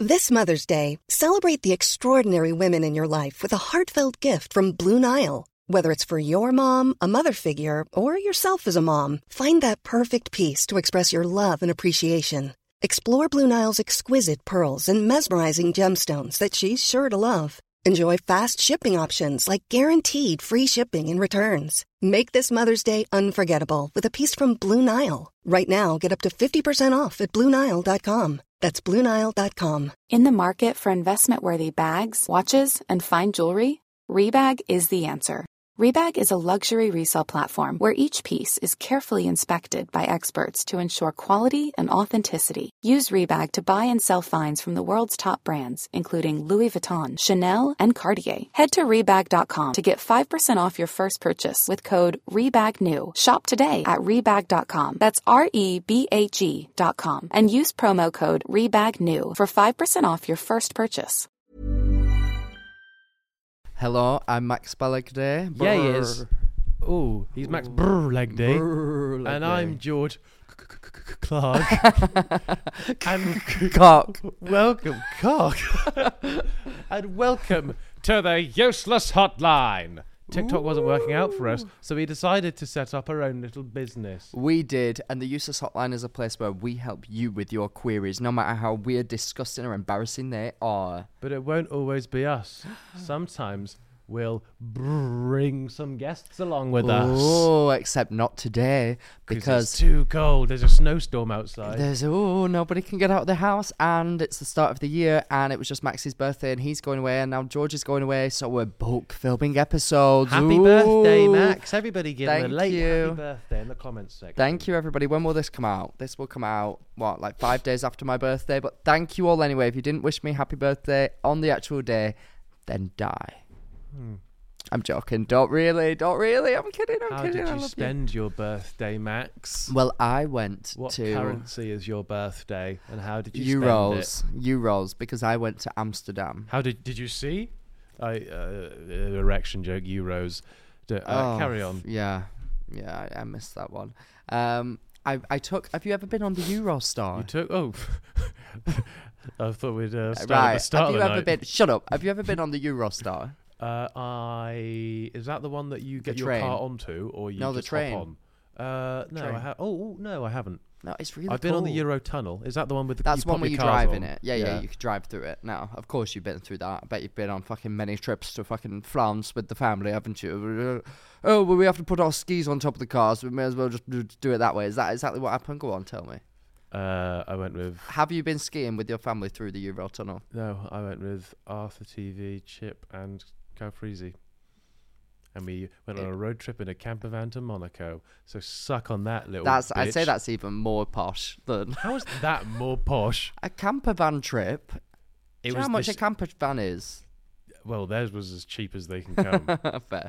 This Mother's Day, celebrate the extraordinary women in your life with a heartfelt gift from Blue Nile. Whether it's for your mom, a mother figure, or yourself as a mom, find that perfect piece to express your love and appreciation. Explore Blue Nile's exquisite pearls and mesmerizing gemstones that she's sure to love. Enjoy fast shipping options like guaranteed free shipping and returns. Make this Mother's Day unforgettable with a piece from Blue Nile. Right now, get up to 50% off at BlueNile.com. That's BlueNile.com. In the market for investment-worthy bags, watches, and fine jewelry, Rebag is the answer. Rebag is a luxury resale platform where each piece is carefully inspected by experts to ensure quality and authenticity. Use Rebag to buy and sell finds from the world's top brands, including Louis Vuitton, Chanel, and Cartier. Head to Rebag.com to get 5% off your first purchase with code REBAGNEW. Shop today at Rebag.com. That's REBAG.com. And use promo code REBAGNEW for 5% off your first purchase. Hello, I'm Max Balagday. Yeah, he is. Oh, he's Max Legday. And I'm George Clark. And Cock. Welcome, Cock. And welcome to the Useless Hotline. TikTok wasn't working out for us, so we decided to set up our own little business. We did, and the Useless Hotline is a place where we help you with your queries, no matter how weird, disgusting, or embarrassing they are. But it won't always be us. Sometimes we'll bring some guests along with us. Oh, except not today, because it's too cold. There's a snowstorm outside. Nobody can get out of the house, and it's the start of the year, and it was just Max's birthday, and he's going away, and now George is going away, so we're bulk filming episodes. Happy birthday, Max. Everybody give him a late you. happy birthday in the comments section. Thank you, everybody. When will this come out? This will come out, like 5 days after my birthday, but thank you all anyway. If you didn't wish me happy birthday on the actual day, then die. I'm joking. Don't really. I'm kidding. How did you spend your birthday, Max? Well, I went what to... What currency is your birthday, and how did you spend it? Euros, because I went to Amsterdam. How did you see? Erection joke, Euros. Carry on. Yeah, I missed that one. I took... Have you ever been on the Eurostar? You took... Oh... I thought we'd start at the start Have of you the ever night. been... Shut up. Have you ever been on the Eurostar? Is that the one that you get your train. car onto, or you just the train. hop on? No, Train. I have. Oh no, I haven't. No, it's really I've been on the cool. Eurotunnel. Is that the one with the? That's you one pop where your you cars drive on? in it. Yeah, you could drive through it. Now, of course, you've been through that. I bet you've been on fucking many trips to fucking France with the family, haven't you? Oh, well, we have to put our skis on top of the cars. So we may as well just do it that way. Is that exactly what happened? Go on, tell me. I went with... Have you been skiing with your family through the Eurotunnel? No, I went with Arthur TV, Chip, and Calfreezy. And we went on a road trip in a camper van to Monaco. So suck on that, little bitch. I'd say that's even more posh than... How is that more posh? A camper van trip? Do you know how much a camper van is? Well, theirs was as cheap as they can come. Fair.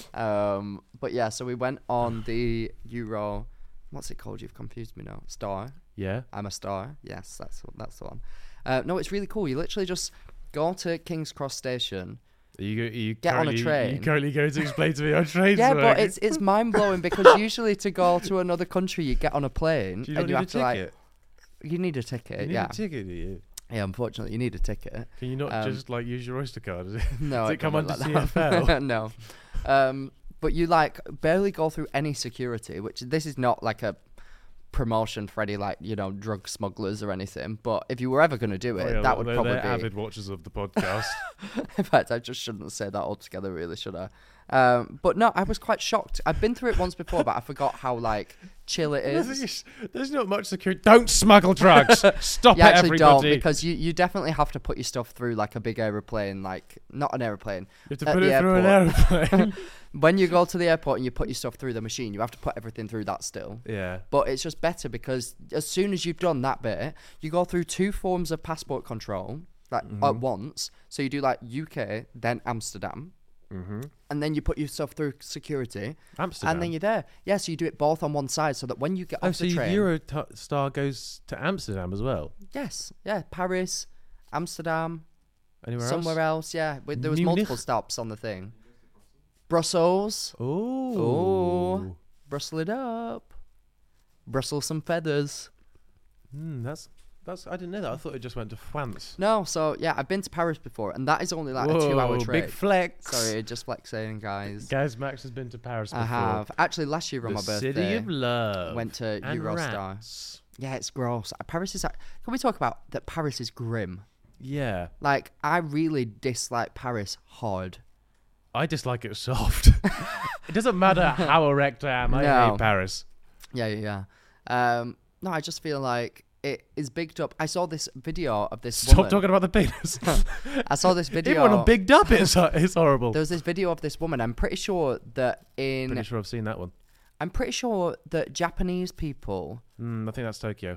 But yeah, so we went on the Euro... What's it called? You've confused me now. Star. Yeah. I'm a star. Yes, that's the one. No, it's really cool. You literally just go to King's Cross Station. You get on a train. You currently going to explain to me how trains yeah, work. but it's mind blowing because usually to go to another country, you get on a plane Do you and you need have a to ticket? You need a ticket. You need yeah. a ticket, do you? Yeah, unfortunately, you need a ticket. Can you not just use your Oyster card? No, Does it come under like CFL? No. But you barely go through any security, which this is not like a promotion for any drug smugglers or anything. But if you were ever going to do it, that would probably be avid watchers of the podcast. In fact, I just shouldn't say that altogether, really, should I? But no, I was quite shocked. I've been through it once before, but I forgot how chill it is. There's not much security. Don't smuggle drugs. Stop you it, actually everybody. don't, because you definitely have to put your stuff through a big aeroplane, not an aeroplane. You have to put it through an aeroplane. When you go to the airport and you put your stuff through the machine, you have to put everything through that still. Yeah. But it's just better because as soon as you've done that bit, you go through 2 forms of passport control at once. So you do UK, then Amsterdam. Mm-hmm. And then you put your stuff through security. Amsterdam. And then you're there. Yeah, so you do it both on one side so that when you get off the train... Eurostar goes to Amsterdam as well? Yes. Yeah, Paris, Amsterdam. Anywhere somewhere else? Yeah. There was multiple stops on the thing. Brussels. Oh. Brussel it up. Brussels some feathers. That's I didn't know that. I thought it just went to France. No, so yeah, I've been to Paris before, and that is only like a 2-hour trip. Big flex. Sorry, just flexing, guys. Guys, Max has been to Paris before. I have. Actually, last year on The my birthday, City of Love. went to and Eurostar. rats. Yeah, it's gross. Paris is. Can we talk about that? Paris is grim. Yeah. Like, I really dislike Paris hard. I dislike it soft. It doesn't matter how erect I am. I hate Paris. Yeah. No, I just feel like it is bigged up. I saw this video of this Stop woman. talking about the penis. I saw this video. Even when I'm bigged up, it's horrible. There was this video of this woman. I'm pretty sure that Pretty sure I've seen that one. I'm pretty sure that Japanese people. I think that's Tokyo.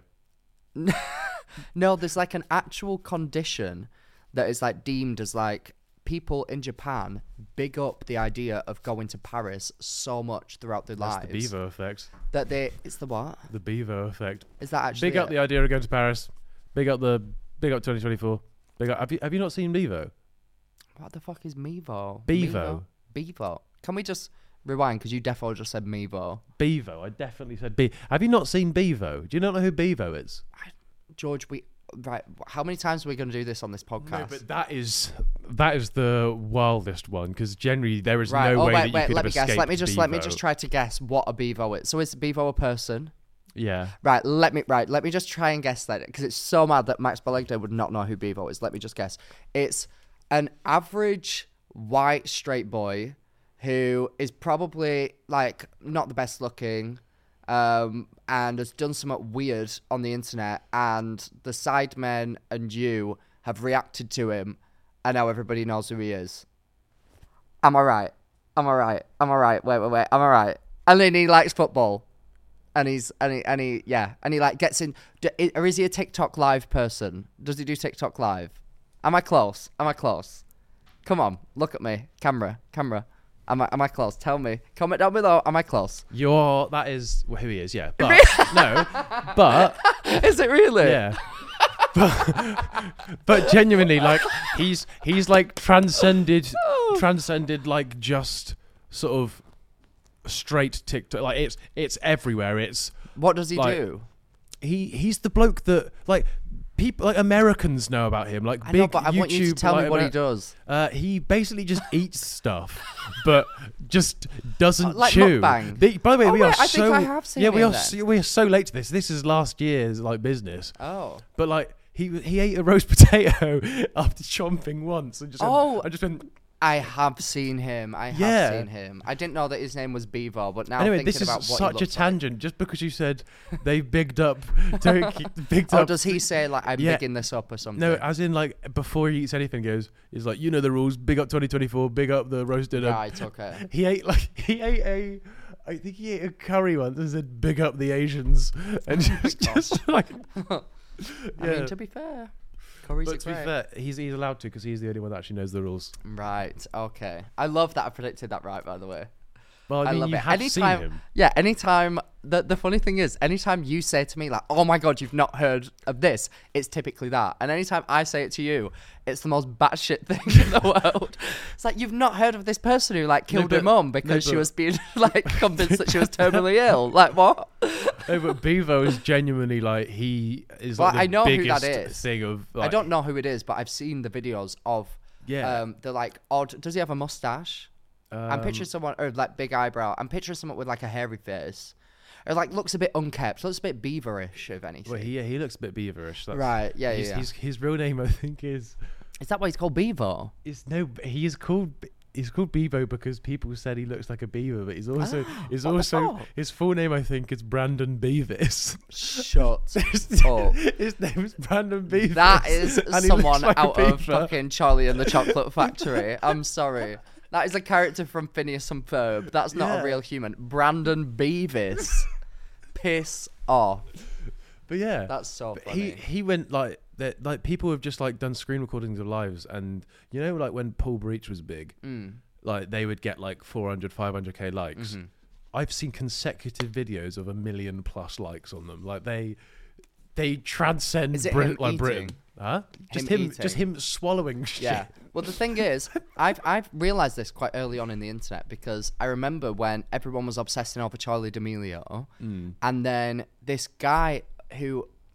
No, there's like an actual condition that is like deemed as like people in Japan big up the idea of going to Paris so much throughout their lives. That's the Bevo effect. That it's the what? The Bevo effect. Is that actually Big up the idea of going to Paris. Big up 2024. Big up. Have you not seen Bevo? What the fuck is Mevo? Bevo. Bevo. Can we just rewind? Because you definitely just said Mevo. Bevo. I definitely said Bevo. Have you not seen Bevo? Do you not know who Bevo is? George, right. How many times are we going to do this on this podcast? No, but that is the wildest one because generally there is right. no way that you wait, could let have me guess. escaped Let me Bevo. just try to guess what a Bevo is. So is Bevo a person? Yeah. Right. Let me just try and guess that because it's so mad that Max Belegde would not know who Bevo is. Let me just guess. It's an average white straight boy who is probably like not the best looking. And has done something weird on the internet, and the Sidemen and you have reacted to him, and now everybody knows who he is. Am I right? Wait, am I right? And then he likes football, and he like gets in. Or is he a TikTok live person? Does he do TikTok live? Am I close? Come on, look at me, camera. Am I close? Tell me. Comment down below. Am I close? That is who he is, yeah. But no. But is it really? Yeah. but genuinely, like he's like transcended like just sort of straight TikTok. Like it's everywhere. It's what does he like, do? He's the bloke that like people like Americans know about him. Like I big know, but I want you to YouTube, tell me like, what he does. He basically just eats stuff, but just doesn't Like chew. mukbang? By the way, I think I have seen yeah, him we are so late to this. This is last year's like business. Oh. But like he ate a roast potato after chomping once and just went. I have seen him. I didn't know that his name was Bevo, but now anyway, thinking this is about what such he a tangent. Just because you said they bigged up, bigged Oh, up. does he say like I'm Yeah. bigging this up or something? No, as in like before he eats anything, he's like, you know the rules. Big up 2024. Big up the roasted. Right. Okay. I think he ate a curry once and said, "Big up the Asians," and just like. I mean, to be fair, curries But are to be great. fair, he's allowed to because he's the only one that actually knows the rules. Right. Okay. I love that I predicted that right. By the way. Well, I mean, love you it. have seen him. Yeah, anytime. The funny thing is, anytime you say to me, like, oh my God, you've not heard of this, it's typically that. And anytime I say it to you, it's the most batshit thing in the world. It's like, you've not heard of this person who, like, killed her mum because she was being, like, convinced that she was terminally ill. Like, what? No, but Bevo is genuinely, like, he is, like, the I know who biggest that is. thing of, like... I don't know who it is, but I've seen the videos of, the, like, odd... Does he have a mustache? I'm picturing someone, or like big eyebrow. I'm picturing someone with like a hairy face. Or like looks a bit unkept, looks a bit beaverish, if anything. Well, he looks a bit beaverish. That's, right, yeah. His real name, I think, is... Is that why he's called Bevo? He's called Bevo because people said he looks like a beaver, but his full name, I think, is Brandon Beavis. Shut up. His name is Brandon Beavis. That is someone like out of fucking Charlie and the Chocolate Factory. I'm sorry. That is a character from Phineas and Ferb. That's not a real human. Brandon Beavis. Piss off. But yeah, that's so funny. He went like that. Like people have just like done screen recordings of lives, and you know, like when Paul Breach was big, like they would get like 400, 500k likes. Mm-hmm. I've seen consecutive videos of 1 million plus likes on them. Like they transcend Britain. Huh? Just him swallowing shit. Yeah. Well, the thing is, I've realised this quite early on in the internet because I remember when everyone was obsessing over Charlie D'Amelio, and then this guy who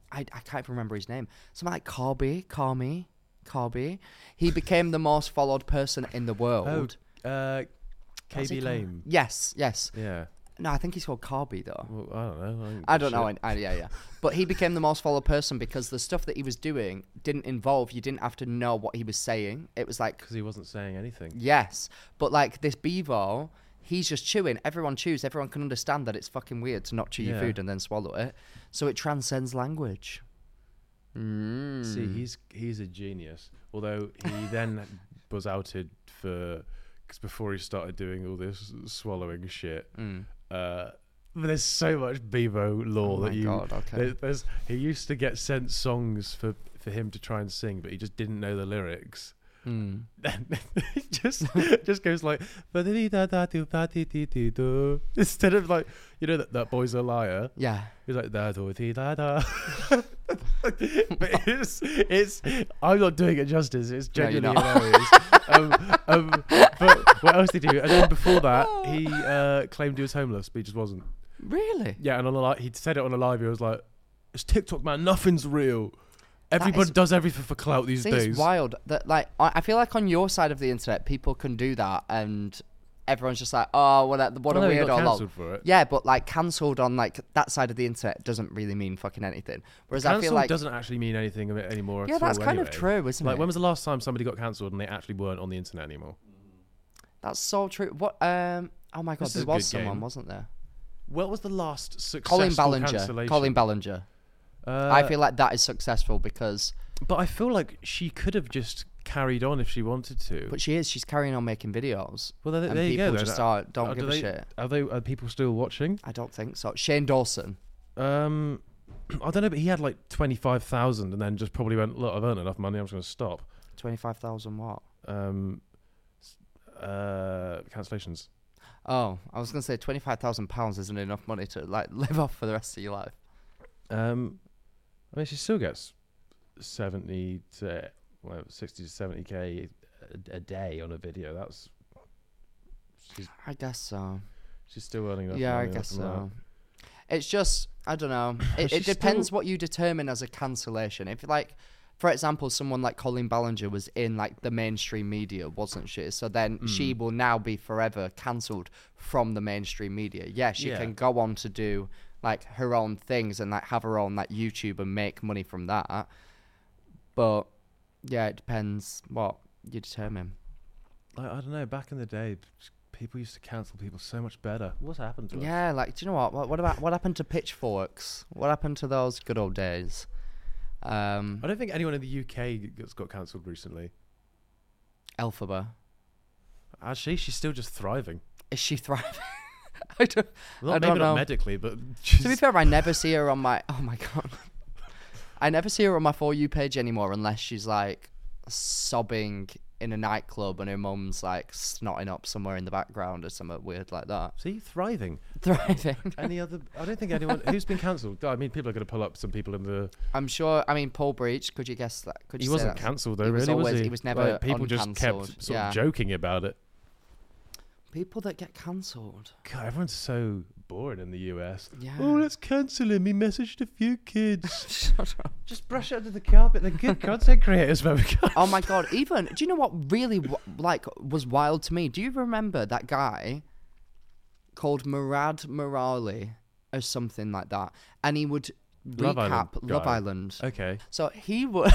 I can't even remember his name. Something like Carby. He became the most followed person in the world. KB Lame. Yes. Yeah. No, I think he's called Carby though. Well, I don't know. I don't know. Yeah. But he became the most followed person because the stuff that he was doing didn't involve, you didn't have to know what he was saying. It was like... Because he wasn't saying anything. Yes. But like this Bevo, he's just chewing. Everyone chews. Everyone can understand that it's fucking weird to not chew your food and then swallow it. So it transcends language. See, he's a genius. Although he then was outed for... Because before he started doing all this swallowing shit... there's so much Bevo lore he used to get sent songs for him to try and sing, but he just didn't know the lyrics. Then it just goes like instead of like, you know, that boy's a liar. Yeah. He's like da da da da. But it's I'm not doing it justice. It's genuinely hilarious. But what else did he do? And then before that, he claimed he was homeless, but he just wasn't. Really? Yeah, and he said it on a live. He was like, "It's TikTok, man. Nothing's real. Everybody does everything for clout these days." It's wild that, like, I feel like on your side of the internet, people can do that, and everyone's just like, "Oh, what a weirdo." Got cancelled for it. Yeah, but like cancelled on like that side of the internet doesn't really mean fucking anything. Whereas I feel like doesn't actually mean anything anymore. Yeah, that's kind of true, isn't it? Like, when was the last time somebody got cancelled and they actually weren't on the internet anymore? That's so true. What? Oh my god, there was someone, wasn't there? What was the last successful cancellation? Colin Ballinger. I feel like that is successful because... But I feel like she could have just carried on if she wanted to. But she is. She's carrying on making videos. Well, there you go. People just don't give a shit. Are people still watching? I don't think so. Shane Dawson. I don't know, but he had like 25,000 and then just probably went, "Look, I've earned enough money. I'm just going to stop." 25,000 what? Cancellations. Oh, I was going to say £25,000 isn't enough money to like live off for the rest of your life. I mean, she still gets 60 to 70k a day on a video. I guess so. She's still earning enough. Yeah, I guess so. It's just, I don't know. It depends what you determine as a cancellation. If, like, for example, someone like Colin Ballinger was in like the mainstream media, wasn't she? So then she will now be forever cancelled from the mainstream media. Yeah, she can go on to do like her own things and like have her own like YouTube and make money from that. But yeah, it depends what you determine. I don't know. Back in the day, people used to cancel people so much better. What's happened to us? Yeah, like, do you know what happened to pitchforks? What happened to those good old days? I don't think anyone in the UK has got cancelled recently. Elphaba. Actually, she's still just thriving. Is she thriving? I don't maybe know. not medically, but to be fair, I never see her on my... Oh my god. I never see her on my For You page anymore unless she's like sobbing in a nightclub and her mum's like snotting up somewhere in the background or something weird like that. See, thriving. Any other? I don't think anyone who's been cancelled. I mean, people are going to pull up some people in the. I'm sure. I mean, Paul Breach. Could you guess that? He wasn't cancelled though. Really, was he? He was never. Like, people just kept sort of joking about it. People that get cancelled. God, everyone's so bored in the US. Yeah. Oh, let's cancel him. He messaged a few kids. Shut up. Just brush it under the carpet. They're good content creators, man. Oh my god! Even, do you know what really was wild to me? Do you remember that guy called Murad Merali or something like that? And he would recap Love Island. Okay. So he would.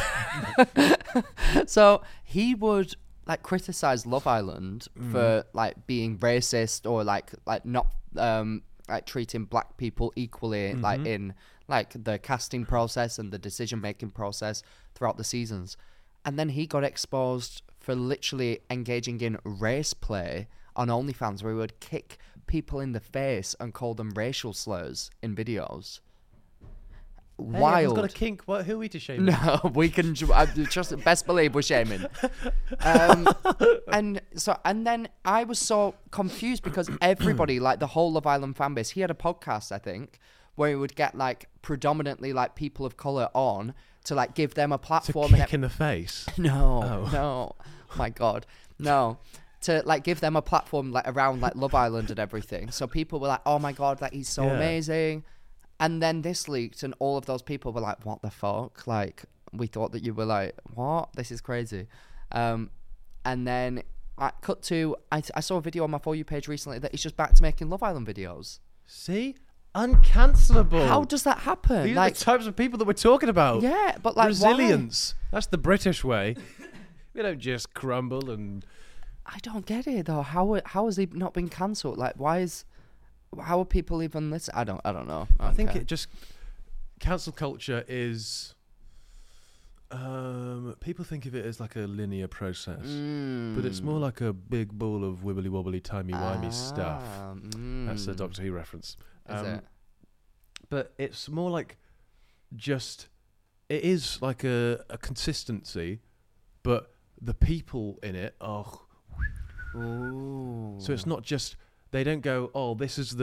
He would like criticize Love Island for like being racist or like not like treating black people equally like in like the casting process and the decision making process throughout the seasons. And then he got exposed for literally engaging in race play on OnlyFans, where he would kick people in the face and call them racial slurs in videos. Wild. Hey, got a kink. Who are we to shame? No, we can just best believe we're shaming. And then I was so confused because everybody, like the whole Love Island fan base, he had a podcast, I think, where he would get like predominantly like people of color on to like give them a platform. To kick in the face? No, no, my God, no. To like give them a platform like around like Love Island and everything. So people were like, "Oh my God, like he's so amazing." And then this leaked, and all of those people were like, "What the fuck?" Like, we thought that you were like, "What? This is crazy." And then I cut to, I saw a video on my For You page recently that he's just back to making Love Island videos. See? Uncancelable. How does that happen? These like, are the types of people that we're talking about. yeah, but like, resilience. That's the British way. We don't just crumble and... I don't get it though. How has he not been cancelled? Like, how are people even listening? I don't know. I think it just... Cancel culture is... people think of it as like a linear process, but it's more like a big ball of wibbly wobbly timey wimey stuff. That's a Doctor Who reference. Is it? But it's more like just it is like a consistency, but the people in it are. Ooh. So it's not just they don't go, oh, this is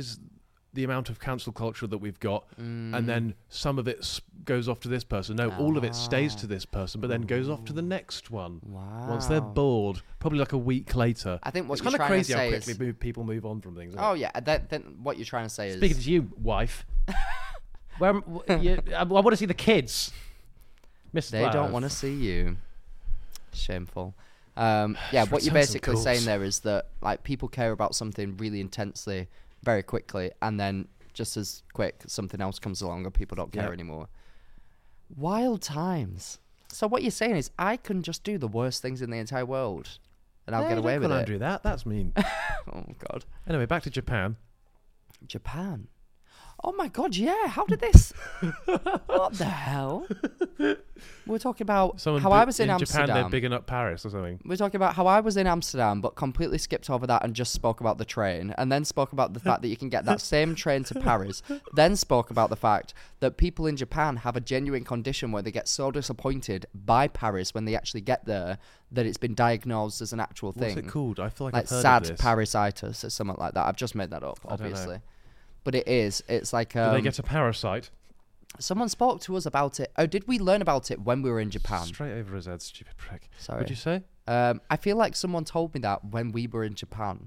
the amount of cancel culture that we've got, and then some of it goes off to this person. No, all of it stays to this person, but then goes off to the next one. Wow. Once they're bored, probably like a week later. I think what it's you're kind of trying crazy to how say quickly people move on from things. Isn't Oh it? yeah. Then what you're trying to say is Speaking to you, wife. I want to see the kids. Miss they don't want to see you. Shameful. Yeah, what you're basically saying there is that like people care about something really intensely, very quickly, and then just as quick something else comes along and people don't care anymore. Wild times. So what you're saying is I can just do the worst things in the entire world and I'll get away with it. Do that. That's mean. Oh god. Anyway, back to Japan. Japan. Oh my god, yeah. How did this? What the hell? We're talking about how I was in Amsterdam. Japan, they're bigging up Paris or something. We're talking about how I was in Amsterdam, but completely skipped over that and just spoke about the train, and then spoke about the fact that you can get that same train to Paris, then spoke about the fact that people in Japan have a genuine condition where they get so disappointed by Paris when they actually get there that it's been diagnosed as an actual thing. What's it called? I feel like I've heard sad of this. Parasitis or something like that. I've just made that up, obviously. But it is. It's like... Do they get a parasite? Someone spoke to us about it. Oh, did we learn about it when we were in Japan? Straight over his head, stupid prick. Sorry. What'd you say? I feel like someone told me that when we were in Japan.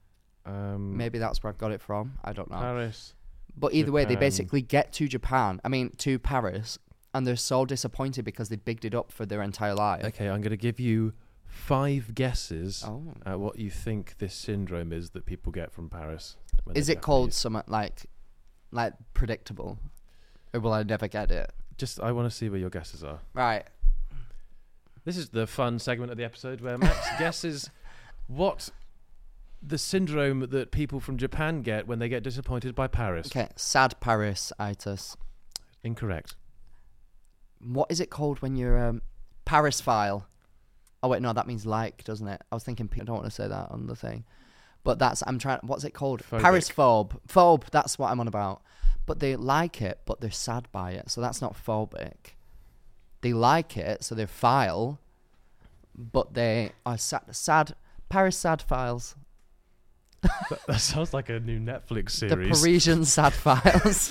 Maybe that's where I've got it from. I don't know. Paris. But either way, they Japan. basically get to to Paris, and they're so disappointed because they bigged it up for their entire life. Okay, I'm going to give you 5 guesses Oh. at what you think this syndrome is that people get from Paris. Is it called something like predictable? Or will I never get it? I want to see where your guesses are. Right. This is the fun segment of the episode where Max guesses what the syndrome that people from Japan get when they get disappointed by Paris. Okay, sad Parisitis. Incorrect. What is it called when you're Paris file? Oh wait, no, that means like, doesn't it? I was thinking I don't want to say that on the thing. But what's it called? Phobic. Paris phobe. Phobe, that's what I'm on about. But they like it, but they're sad by it. So that's not phobic. They like it, so they're file, but they are sad. Paris sad files. That sounds like a new Netflix The series. Parisian sad files.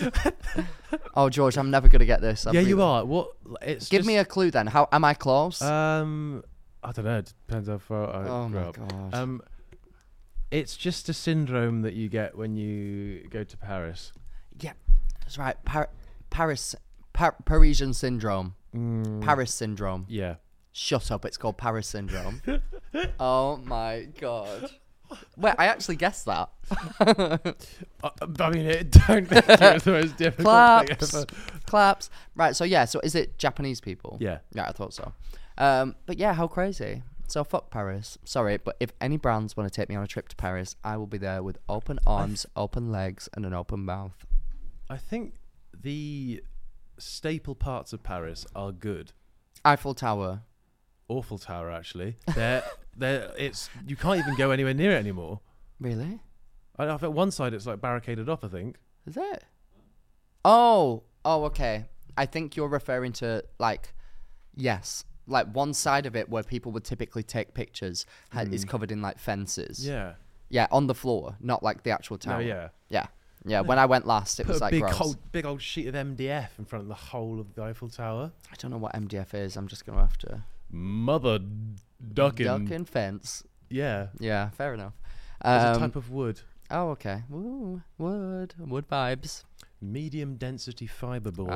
Oh, George, I'm never going to get this. You are. What? Give me a clue then. How am I close? I don't know. It depends how far I Oh grew my up. God. It's just a syndrome that you get when you go to Paris. Yeah, that's right. Parisian syndrome. Paris syndrome. Yeah. Shut up, it's called Paris syndrome. Oh my god. Wait, I actually guessed that. I mean, it don't make it the most difficult thing ever. Claps. Right, so is it Japanese people? Yeah. Yeah, I thought so. But yeah, how crazy. So fuck Paris. Sorry, but if any brands want to take me on a trip to Paris, I will be there with open arms, open legs, and an open mouth. I think the staple parts of Paris are good. Eiffel Tower. Awful Tower, actually. It's you can't even go anywhere near it anymore. Really? At one side, it's like barricaded off, I think. Is it? Oh, okay. I think you're referring to yes. Like one side of it where people would typically take pictures is covered in like fences. Yeah. Yeah, on the floor, not like the actual tower. No, yeah. Yeah. Yeah, when I went last, it was like gross. Big old sheet of MDF in front of the whole of the Eiffel Tower. I don't know what MDF is. I'm just going to have to... Mother ducking. Ducking fence. Yeah. Yeah, fair enough. It's a type of wood. Oh, okay. Ooh, wood vibes. Medium density fiberboard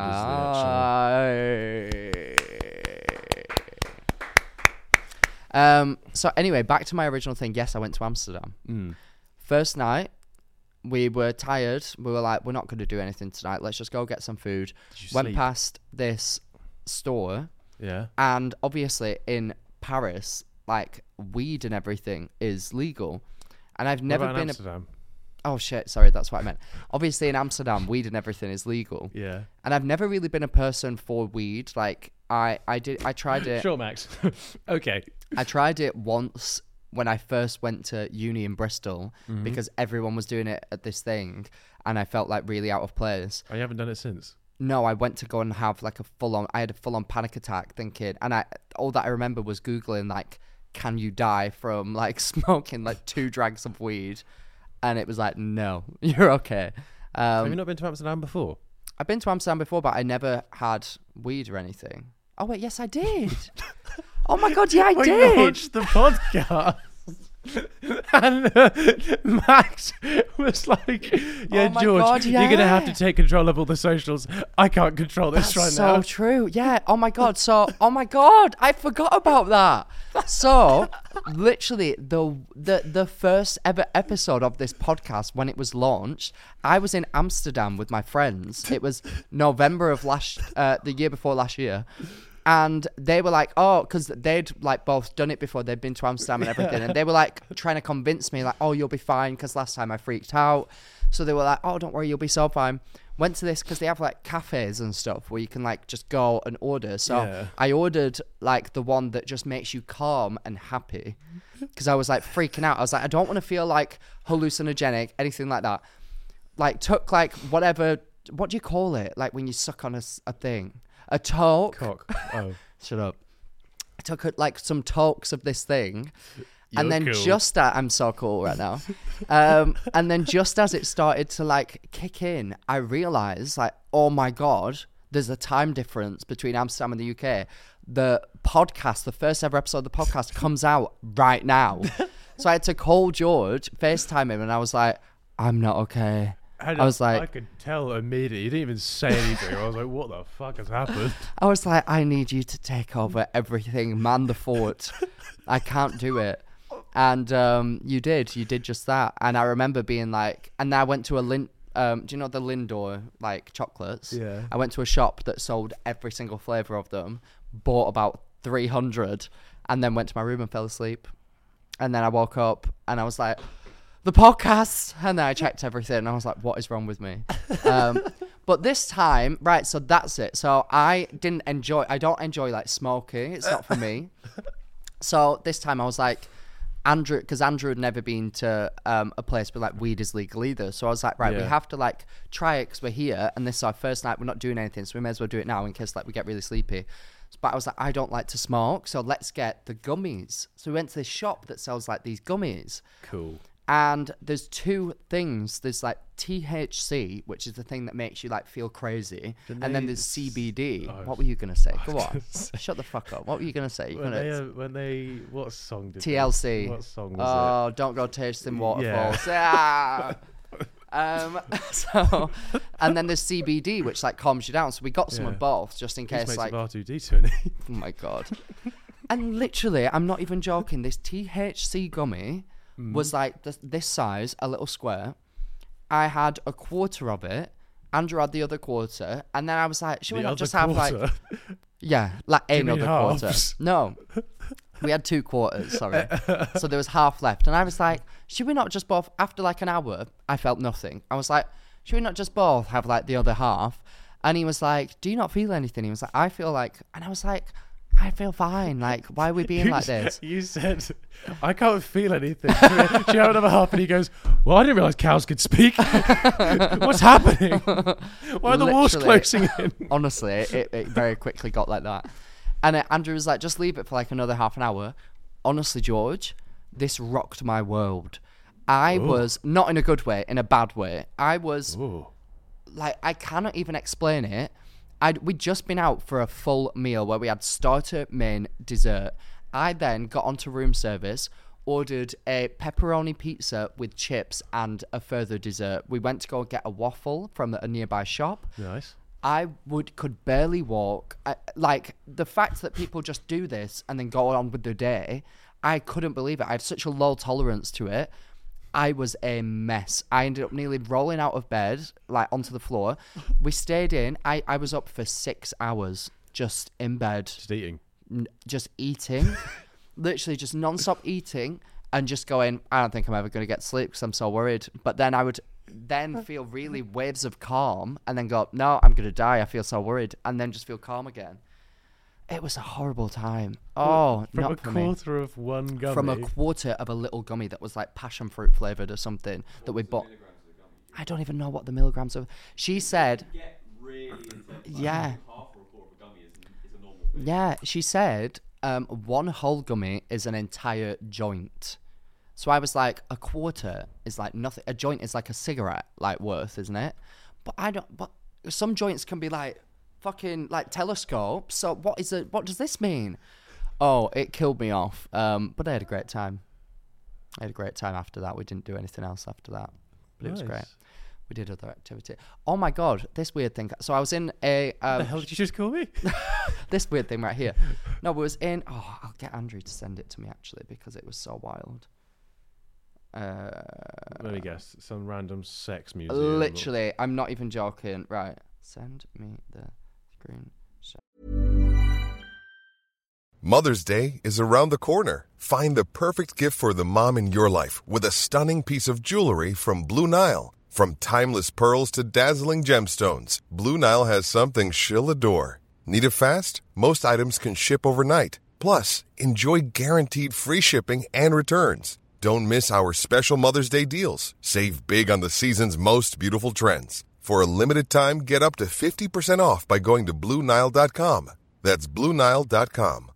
So anyway, back to my original thing. Yes, I went to Amsterdam. First night, we were tired. We were like, we're not going to do anything tonight. Let's just go get some food. Went past this store. Yeah. And obviously in Paris, like, weed and everything is legal. And I've never been... Amsterdam? Oh, shit. Sorry, that's what I meant. Obviously in Amsterdam, weed and everything is legal. Yeah. And I've never really been a person for weed. Like, I tried it... Sure, Max. Okay. I tried it once when I first went to uni in Bristol because everyone was doing it at this thing and I felt like really out of place. Oh, you haven't done it since? No, I went to go and have like I had a full-on panic attack thinking, and all that I remember was Googling like, can you die from like smoking like 2 drags of weed? And it was like, no, you're okay. Have you not been to Amsterdam before? I've been to Amsterdam before, but I never had weed or anything. Oh wait, yes I did. Oh my God, yeah, I did. We watched the podcast. And Max was like, yeah, Oh George, God, you're going to have yeah. to take control of all the socials. I can't control this right now. So true. Yeah. Oh my God. So, oh my God, I forgot about that. So, literally, the first ever episode of this podcast, when it was launched, I was in Amsterdam with my friends. It was November of the year before last year. And they were like, oh, because they'd like both done it before. They'd been to Amsterdam and everything. And they were like trying to convince me like, oh, you'll be fine. Because last time I freaked out. So they were like, oh, don't worry, you'll be so fine. Went to this because they have like cafes and stuff where you can like just go and order. So I ordered like the one that just makes you calm and happy. Because I was like freaking out. I was like, I don't want to feel like hallucinogenic, anything like that. Like took like whatever, what do you call it? Like when you suck on a thing. A toke. Cock. Oh. Shut up. I took like some tokes of this thing. You're and then cool. I'm so cool right now. And then just as it started to like kick in, I realized like, oh my God, there's a time difference between Amsterdam and the UK. The podcast, the first ever episode of the podcast comes out right now. So I had to call George, FaceTime him, and I was like, I'm not okay. I was like, I could tell immediately. You didn't even say anything. I was like, what the fuck has happened? I was like, I need you to take over everything, man the fort. I can't do it. And you did just that. And I remember being like, and I went to do you know the Lindor like chocolates? Yeah. I went to a shop that sold every single flavour of them, bought about 300, and then went to my room and fell asleep. And then I woke up and I was like, the podcast, and then I checked everything and I was like, what is wrong with me? But this time, right, so that's it. So I don't enjoy like smoking. It's not for me. So this time I was like, because Andrew had never been to a place where like weed is legal either. So I was like, right, we have to like try it because we're here and this is our first night. We're not doing anything, so we may as well do it now in case like we get really sleepy. But I was like, I don't like to smoke, so let's get the gummies. So we went to this shop that sells like these gummies. Cool. And there's 2 things. There's like THC, which is the thing that makes you like feel crazy. And then there's CBD. Oh, what were you going to say? Go on. Shut the fuck up. What were you going to say? What song did TLC. What song was it? Don't go tasting waterfalls. Yeah. So, and then there's CBD, which like calms you down. So we got some of both just in Who's case mates like... of R2D2? Oh my God. And literally, I'm not even joking, this THC gummy was like this size, a little square. I had a quarter of it. Andrew had the other quarter. And then I was like, should we not just have like... Yeah, like another quarter. No, we had 2 quarters, sorry. So there was half left. And I was like, should we not just both... After like an hour, I felt nothing. I was like, should we not just both have like the other half? And he was like, do you not feel anything? He was like, I feel like... And I was like... I feel fine. Like, why are we being like this? You said, I can't feel anything. Do you have another half? And he goes, well, I didn't realise cows could speak. What's happening? Why are the walls closing in? Honestly, it very quickly got like that. And Andrew was like, just leave it for like another half an hour. Honestly, George, this rocked my world. I was, not in a good way, in a bad way. I was, like, I cannot even explain it. We'd just been out for a full meal where we had starter, main, dessert. I then got onto room service, ordered a pepperoni pizza with chips and a further dessert. We went to go get a waffle from a nearby shop. Nice. I could barely walk. Like, the fact that people just do this and then go on with their day, I couldn't believe it. I have such a low tolerance to it. I was a mess. I ended up nearly rolling out of bed, like, onto the floor. We stayed in. I was up for 6 hours just in bed. Just eating. Just eating. Literally just non-stop eating and just going, I don't think I'm ever going to get sleep because I'm so worried. But then I would then feel really waves of calm and then go, no, I'm going to die. I feel so worried. And then just feel calm again. It was a horrible time. Oh, from not a for me. quarter of one gummy. From a quarter of a little gummy that was like passion fruit flavored or something that we bought. I don't even know what the milligrams of. She said, yeah. Yeah, she said one whole gummy is an entire joint. So I was like, a quarter is like nothing. A joint is like a cigarette, like, worth, isn't it? But but some joints can be like fucking like telescopes. So what does this mean? Oh, it killed me off. But I had a great time. I had a great time after that. We didn't do anything else after that. But it was great. We did other activity. Oh my God, this weird thing. So I was in a... the hell did you just call me? This weird thing right here. No, we was in... Oh, I'll get Andrew to send it to me, actually, because it was so wild. Let me guess. Some random sex museum. Literally, I'm not even joking. Right. Send me the screen. Mother's Day is around the corner. Find the perfect gift for the mom in your life with a stunning piece of jewelry from Blue Nile. From timeless pearls to dazzling gemstones, Blue Nile has something she'll adore. Need it fast? Most items can ship overnight. Plus, enjoy guaranteed free shipping and returns. Don't miss our special Mother's Day deals. Save big on the season's most beautiful trends. For a limited time, get up to 50% off by going to BlueNile.com. That's BlueNile.com.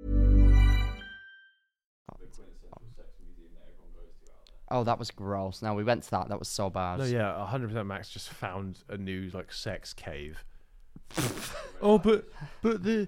Oh, that was gross. No, we went to that. That was so bad. No, yeah, 100% Max just found a new, like, sex cave. Oh, but the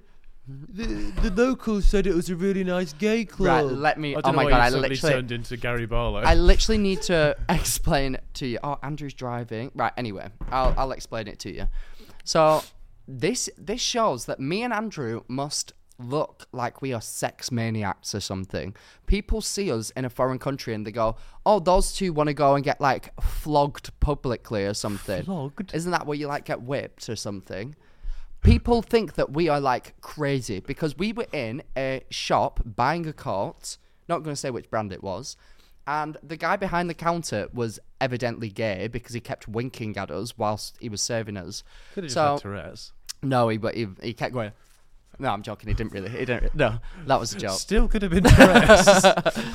locals said it was a really nice gay club. Right, let me... I don't know my why God, you I suddenly literally... turned into Gary Barlow. I literally need to explain to you. Oh, Andrew's driving. Right, anyway, I'll explain it to you. So, this shows that me and Andrew must look like we are sex maniacs or something. People see us in a foreign country and they go, oh, those two want to go and get, like, flogged publicly or something. Flogged? Isn't that where you, like, get whipped or something? People think that we are, like, crazy because we were in a shop buying a coat. Not going to say which brand it was. And the guy behind the counter was evidently gay because he kept winking at us whilst he was serving us. Could have just had Tourette's. No, he kept going... No, I'm joking. He didn't. No, that was a joke. Still could have been Tourette's.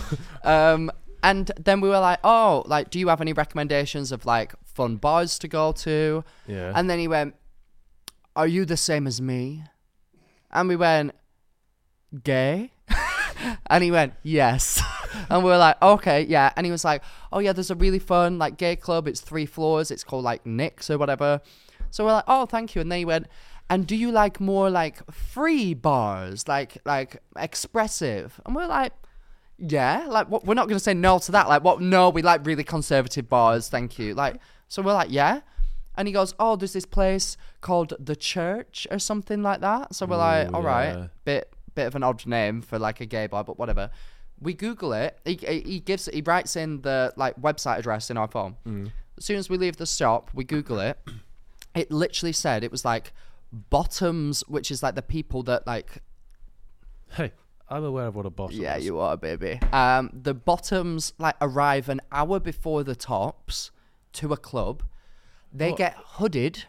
And then we were like, oh, like, do you have any recommendations of, like, fun bars to go to? Yeah. And then he went, are you the same as me? And we went, gay? And he went, yes. And we were like, okay, yeah. And he was like, oh, yeah, there's a really fun, like, gay club. It's 3 floors. It's called, like, Nick's or whatever. So we're like, oh, thank you. And then he went, and do you like more, like, free bars, like expressive? And we're like, yeah, like, what? We're not going to say no to that. Like, what? No, we like really conservative bars, thank you. Like, so we're like, yeah. And he goes, oh, there's this place called The Church or something like that. So we're like, all right, bit of an odd name for, like, a gay bar, but whatever. We Google it. He writes in the, like, website address in our phone. As soon as we leave the shop, we Google it. It literally said it was like bottoms, which is like the people that, like... Hey, I'm aware of what a bottom is. Yeah, you are, baby. The bottoms, like, arrive an hour before the tops to a club. They get hooded.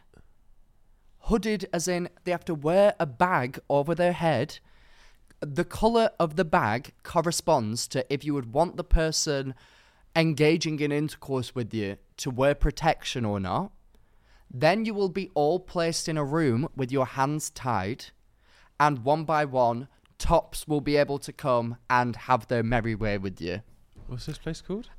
Hooded as in they have to wear a bag over their head. The colour of the bag corresponds to if you would want the person engaging in intercourse with you to wear protection or not. Then you will be all placed in a room with your hands tied, and one by one, tops will be able to come and have their merry way with you. What's this place called?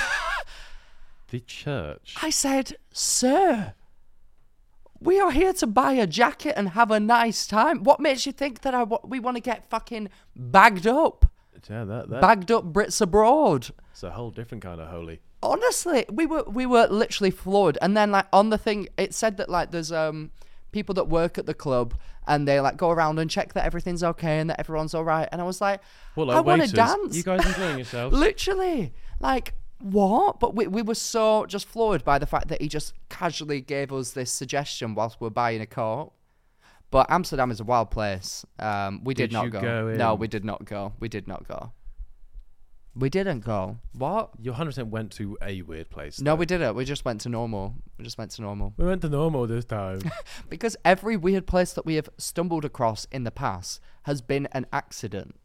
The Church. I said, sir, we are here to buy a jacket and have a nice time. What makes you think that we want to get fucking bagged up? Yeah, that Bagged up Brits abroad. it's a whole different kind of holy. Honestly, we were literally floored. And then like on the thing, it said that like there's people that work at the club and they like go around and check that everything's okay and that everyone's all right. And I was like, Well, like I want to waiters, dance. you guys enjoying yourselves? Literally, like what? But we were so just floored by the fact that he just casually gave us this suggestion whilst we're buying a coat. But Amsterdam is a wild place. We did not you go. go in? No, we did not go. We did not go. We didn't go. What? You 100% went to a weird place. No, though. we didn't. We just went to normal. We went to normal this time. Because every weird place that we have stumbled across in the past has been an accident.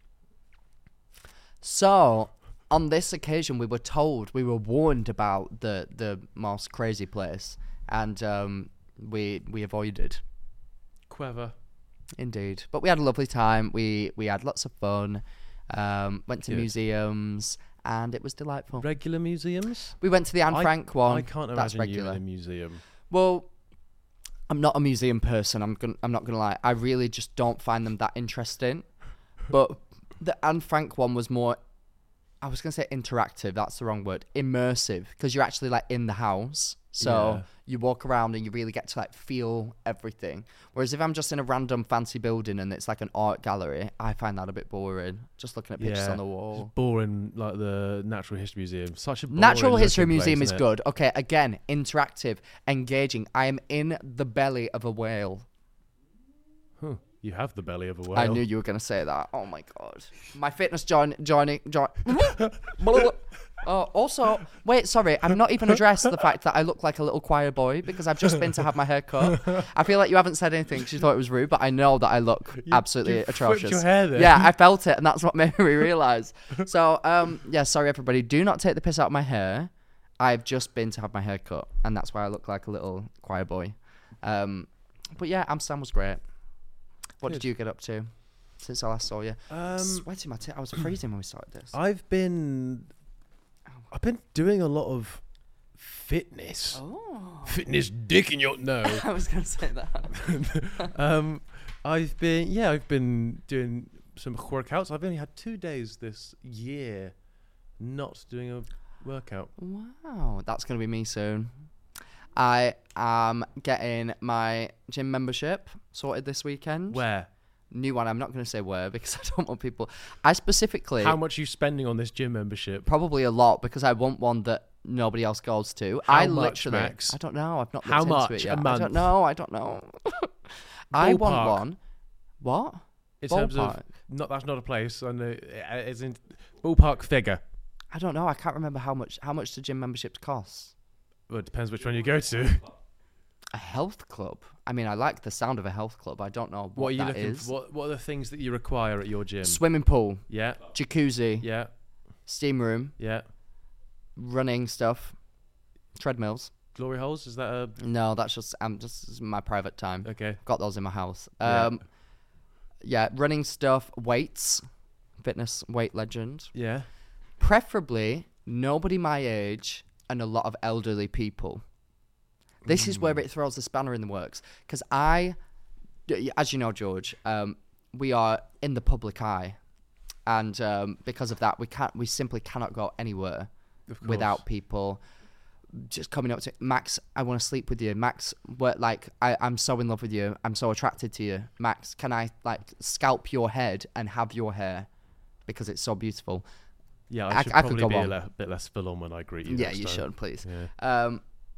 So, on this occasion, we were warned about the most crazy place, and we avoided. Clever. Indeed. But we had a lovely time. We had lots of fun. Went to Good. museums, and it was delightful. Regular museums? We went to the Anne Frank one. I can't That's imagine you regular. in a museum. Well, I'm not a museum person. I'm not gonna lie. I really just don't find them that interesting. But the Anne Frank one was more, I was gonna say interactive. That's the wrong word. Immersive, because you're actually like in the house. So Yeah. you walk around and you really get to like feel everything. Whereas if I'm just in a random fancy building and it's like an art gallery, I find that a bit boring. Just looking at pictures on the wall. Just boring, like the Natural History Museum. Such a boring Natural History looking Museum place, is isn't it? good. Okay, again, interactive, engaging. I am in the belly of a whale. Huh. You have the belly of a whale. I knew you were going to say that. Oh my god. My fitness joining. Also, wait, sorry, I've not even addressed the fact that I look like a little choir boy because I've just been to have my hair cut. I feel like you haven't said anything because you thought it was rude, but I know that I look absolutely you flipped atrocious. your hair there. Yeah, I felt it, and that's what made me realise. So, yeah, sorry everybody. Do not take the piss out of my hair. I've just been to have my hair cut, and that's why I look like a little choir boy. But yeah, Amsterdam was great. What did you get up to since I last saw you? Sweating my tit. I was freezing when we started this. I've been doing a lot of fitness. Oh. Fitness dick in your no. I was going to say that. I've been doing some workouts. I've only had 2 days this year not doing a workout. Wow, that's going to be me soon. I am getting my gym membership sorted this weekend. Where? New one. I'm not going to say where because I don't want people. I specifically... How much are you spending on this gym membership? Probably a lot because I want one that nobody else goes to. How I much, literally... Max? I don't know. I've not How looked much into it a yet. month? I don't know. I want Ballpark. one. What? In terms of Ballpark? that's not a place. I know it's in ballpark figure. I don't know. I can't remember how much the gym memberships cost. Well, it depends which one you go to. A health club. I mean, I like the sound of a health club. I don't know What are you that looking is. for? What are the things that you require at your gym? Swimming pool, Yeah, jacuzzi, yeah, steam room, yeah. running stuff, treadmills. Glory holes? Is that a No, that's just my private time. okay? Got those in my house. Yeah. Yeah, running stuff, weights, fitness weight legend. Yeah. Preferably nobody my age and a lot of elderly people. This is where it throws the spanner in the works. Because as you know, George, we are in the public eye. And because of that, we simply cannot go anywhere without people just coming up to Max, I want to sleep with you. Max, I'm so in love with you. I'm so attracted to you. Max, can I scalp your head and have your hair? Because it's so beautiful. Yeah, I should I could probably go be on. a bit less full on when I greet you. Yeah, next you time. should, please. Yeah.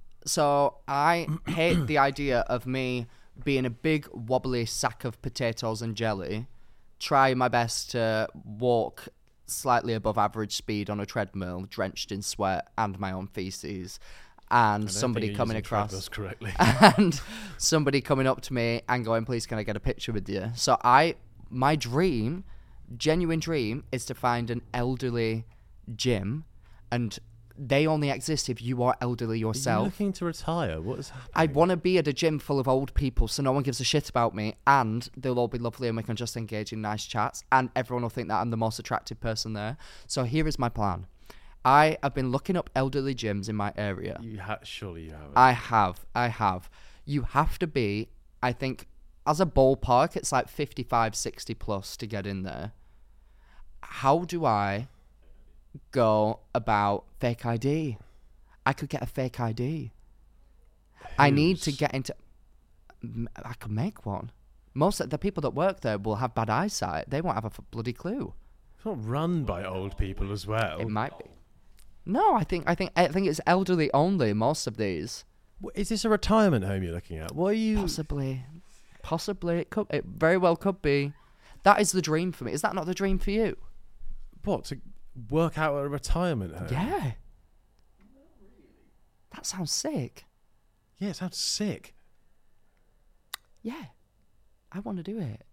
So I hate the idea of me being a big wobbly sack of potatoes and jelly, try my best to walk slightly above average speed on a treadmill, drenched in sweat and my own feces, and somebody coming across correctly. and somebody coming up to me and going, please, can I get a picture with you? So my dream, genuine dream, is to find an elderly gym, and they only exist if you are elderly Are you yourself. looking to retire? What is happening? I want to be at a gym full of old people so no one gives a shit about me, and they'll all be lovely and we can just engage in nice chats, and everyone will think that I'm the most attractive person there. So here is my plan. I have been looking up elderly gyms in my area. Surely you haven't. I have. You have to be, I think, as a ballpark, it's like 55, 60 plus to get in there. how do I go about fake ID? I could get a fake ID. I need to get into... I could make one. Most of the people that work there will have bad eyesight. They won't have a bloody clue. It's not run by old people as well. It might be. No, I think it's elderly only. Most of these. Is this a retirement home you're looking at? What are you? Possibly. It very well could be. That is the dream for me. Is that not the dream for you? What, to work out at a retirement home? Yeah. That sounds sick. Yeah, it sounds sick. Yeah. I want to do it.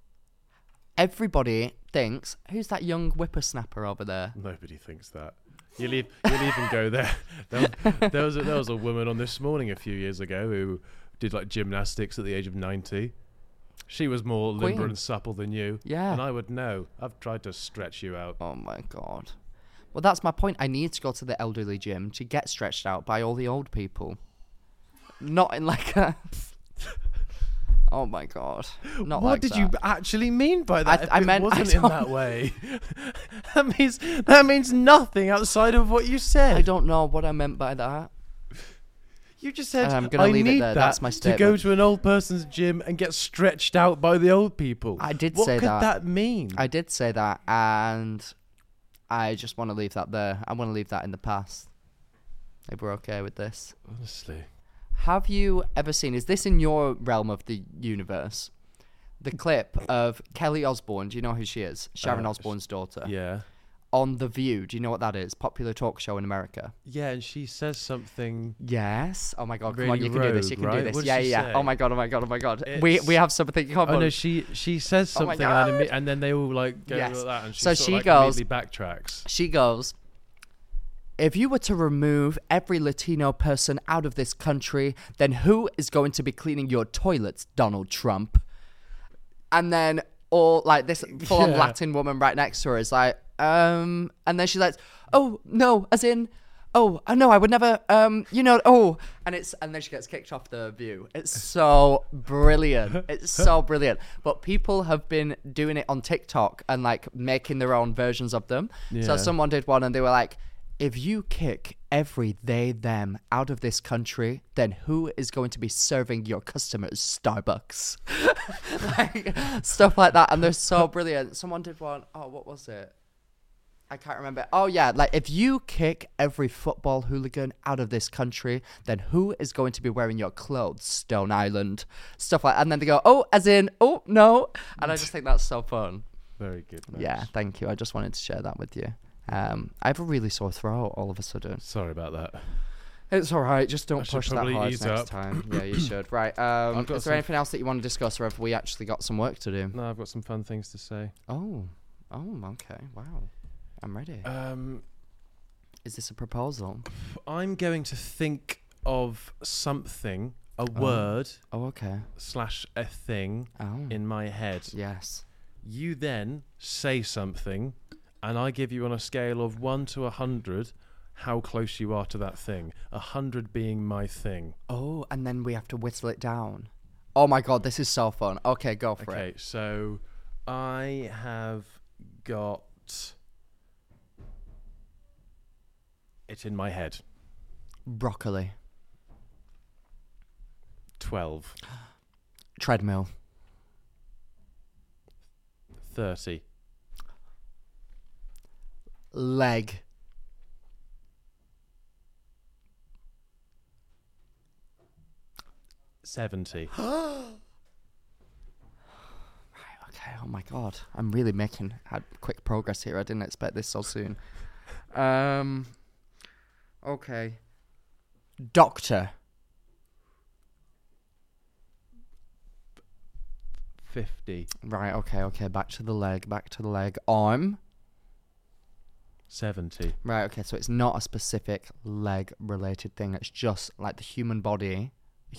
Everybody thinks, who's that young whippersnapper over there? Nobody thinks that. You'll even go there. There was a woman on This Morning a few years ago who did like gymnastics at the age of 90. She was more limber and supple than you. Yeah. And I would know. I've tried to stretch you out. Oh my God. Well, that's my point. I need to go to the elderly gym to get stretched out by all the old people. Not in like a... Oh my God! Not what like did that. you actually mean by that? I meant wasn't in that way. that means nothing outside of what you said. I don't know what I meant by that. You just said I'm gonna I leave it need there. that That's my to go statement. to an old person's gym and get stretched out by the old people. I did what say could that. that mean? I did say that, and I just want to leave that there. I want to leave that in the past. If we're okay with this. Honestly, Have you ever seen? Is this in your realm of the universe? The clip of Kelly Osbourne. Do you know who she is? Sharon Osbourne's daughter. yeah. On The View. Do you know what that is? Popular talk show in America. Yeah, and she says something. Yes. Oh my God. Come on, Really you can do this. You rogue, can do right? this. What does Yeah, she yeah. say? Oh my God. Oh my God. Oh my God. It's- We have something in common. Oh no, she says Oh my something God. and then they all like go Yes. like that, and she So sort she of, like, goes- immediately backtracks. She goes, if you were to remove every Latino person out of this country, then who is going to be cleaning your toilets, Donald Trump? And then all like this full-on Yeah. Latin woman right next to her is like, and then she's like, oh no, as in, oh no, I would never, and then she gets kicked off The View. It's so brilliant. It's so brilliant. But people have been doing it on TikTok and like making their own versions of them. So Yeah. someone did one and they were like, if you kick every they, them out of this country, then who is going to be serving your customers Starbucks? Like, stuff like that. And they're so brilliant. Someone did one. Oh, what was it? I can't remember. Oh, yeah. Like, if you kick every football hooligan out of this country, then who is going to be wearing your clothes, Stone Island? Stuff like that. And then they go, oh, as in, oh, no. And I just think that's so fun. Very good. Max. Yeah, thank you. I just wanted to share that with you. I have a really sore throat all of a sudden. Sorry about that. It's all right. Just don't I should push that probably hard ease next up. time. Yeah, you should. Right. got Is there some- anything else that you want to discuss, or have we actually got some work to do? No, I've got some fun things to say. Oh, okay. Wow. I'm ready. Is this a proposal? I'm going to think of something, a word Oh, okay. / a thing Oh. in my head. Yes. You then say something, and I give you on a scale of 1 to 100 how close you are to that thing. 100 being my thing. Oh, and then we have to whittle it down. Oh my God, this is so fun. Okay, go for Okay, it. so I have got it in my head. Broccoli. 12, Treadmill. 30, Leg. 70. Okay, oh my God. I'm really had quick progress here. I didn't expect this so soon. Okay. Doctor. 50, Right, okay. Back to the leg. Arm. 70, Right, okay, so it's not a specific leg related thing. It's just like the human body.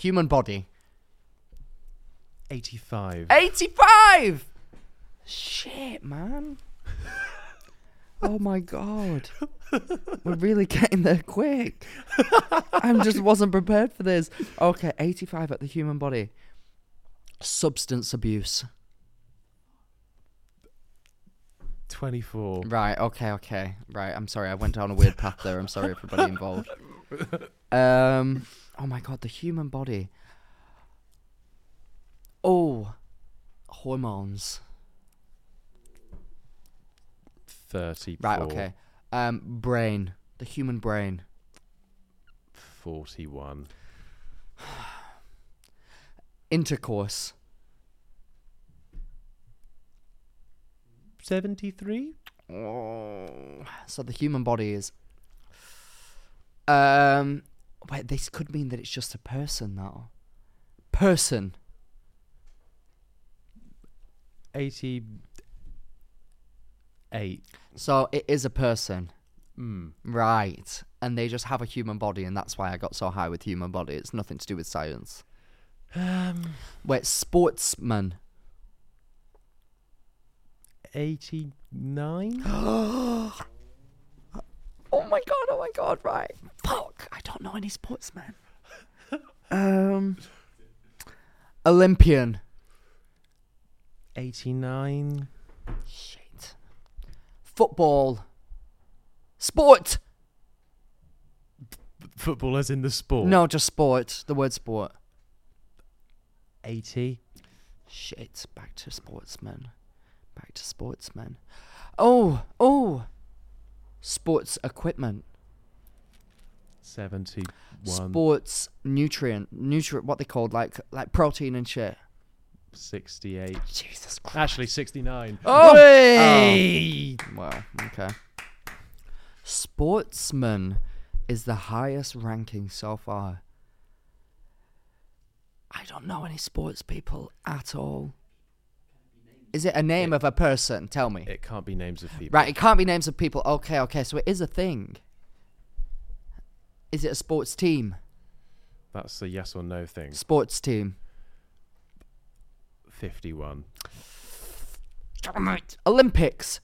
85. 85! Shit, man. Oh my God. We're really getting there quick. I just wasn't prepared for this. Okay, 85 at the human body. Substance abuse. 24. Right, okay. Right, I'm sorry. I went down a weird path there. I'm sorry, everybody involved. Oh my god, the human body. Oh, hormones. 34. Right, okay. Brain. The human brain. 41. Intercourse. 73. Oh, so the human body is. Wait, this could mean that it's just a person, though. Person. 88. So it is a person. Mm. Right. And they just have a human body, and that's why I got so high with human body. It's nothing to do with science. Wait, sportsman. 89. Oh my god, right. Fuck, I don't know any sportsmen. Olympian. 89. Shit. Football. Sport. Football as in the sport. No, just sport. The word sport. 80. Shit, back to sportsmen. Oh. Sports equipment. 71. Sports nutrient, what they called, like protein and shit. 68. Jesus Christ. Actually, 69. Oh! Hey! Well, okay. Sportsman is the highest ranking so far. I don't know any sports people at all. Is it a name of a person? Tell me. It can't be names of people. Right, it can't be names of people. Okay, so it is a thing. Is it a sports team? That's a yes or no thing. Sports team. 51. Damn it. Olympics.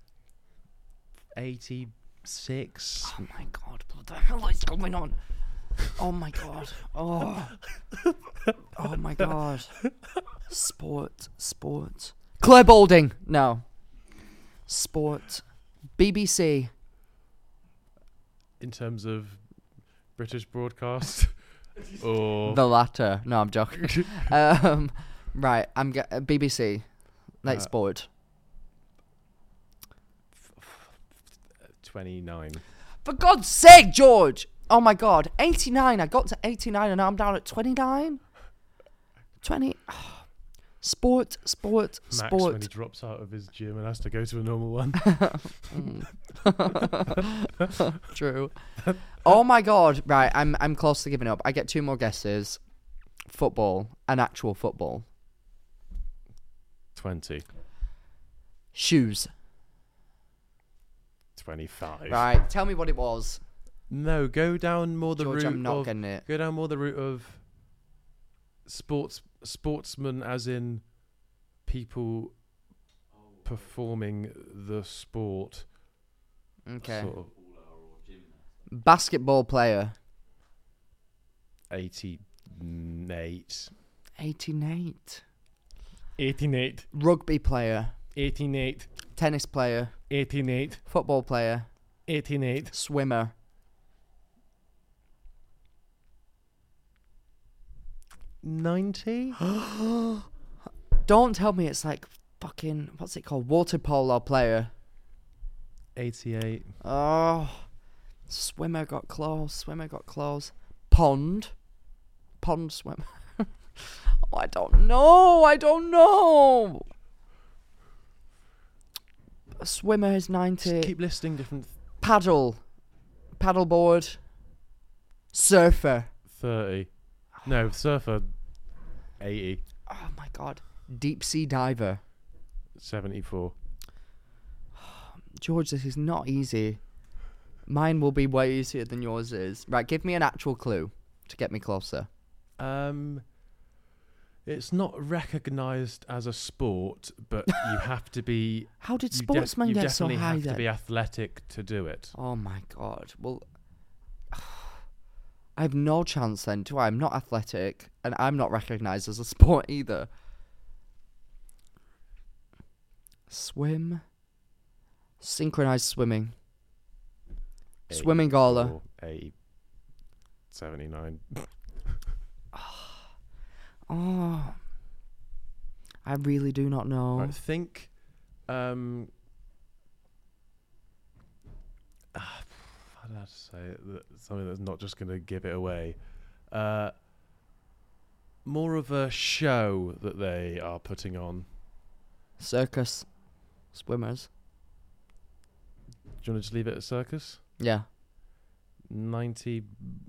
86. Oh my god, what the hell is going on? Oh my god. Oh my god. Sport. Claire Balding. No. Sport. BBC. In terms of British broadcast? Or The latter. No, I'm joking. Right, BBC. Like sport. 29. For God's sake, George! Oh my god, 89. I got to 89 and now I'm down at 29. 20. Sport. Max when he drops out of his gym and has to go to a normal one. True. Oh my god. Right, I'm close to giving up. I get 2 more guesses. Football. An actual football. 20. Shoes. 25. Right, tell me what it was. No, go down more the George, route I'm not of... getting it. Go down more the route of sportsman as in people performing the sport. Okay. Sort of Basketball player. 88. 88. 88. Rugby player. 88. Tennis player. 88. Football player. 88. Swimmer. 90. Don't tell me it's like fucking, what's it called? Water polo player. 88. Oh. Swimmer got close. Pond swimmer. Oh, I don't know. A swimmer is 90. Just keep listing different. Paddleboard. Surfer. 30. No, surfer. 80. Oh my god. Deep sea diver. 74. George, this is not easy. Mine will be way easier than yours is. Right, give me an actual clue to get me closer. It's not recognised as a sport, but you have to be. How did sportsmen get so high You definitely have then? to be athletic to do it. Oh my god. Well, I have no chance then, do I? I'm not athletic, and I'm not recognised as a sport either. Swim. Synchronized swimming. Swimming gala. 79. Oh, I really do not know. I think, I don't know how to say it, something that's not just going to give it away. More of a show that they are putting on. Circus. Swimmers. Do you want to just leave it at circus? Yeah. 91?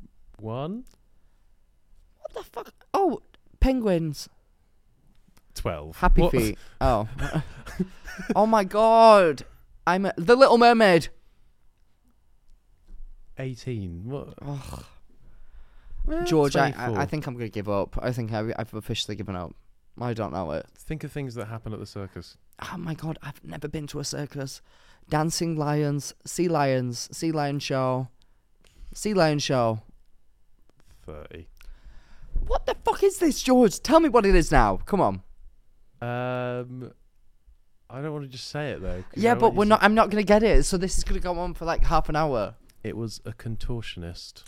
What the fuck? Oh, penguins. 12. Happy What? Feet. Oh. Oh my god. The Little Mermaid. 18. What? Ugh. Well, George, I 24. think I'm going to give up. I think I've officially given up. I don't know it. Think of things that happen at the circus. Oh my god, I've never been to a circus. Dancing lions, sea lions, sea lion show. 30. What the fuck is this, George? Tell me what it is now. Come on. I don't want to just say it though. 'cause Yeah, I but want you to- I'm not going to get it. So this is going to go on for like half an hour. It was a contortionist.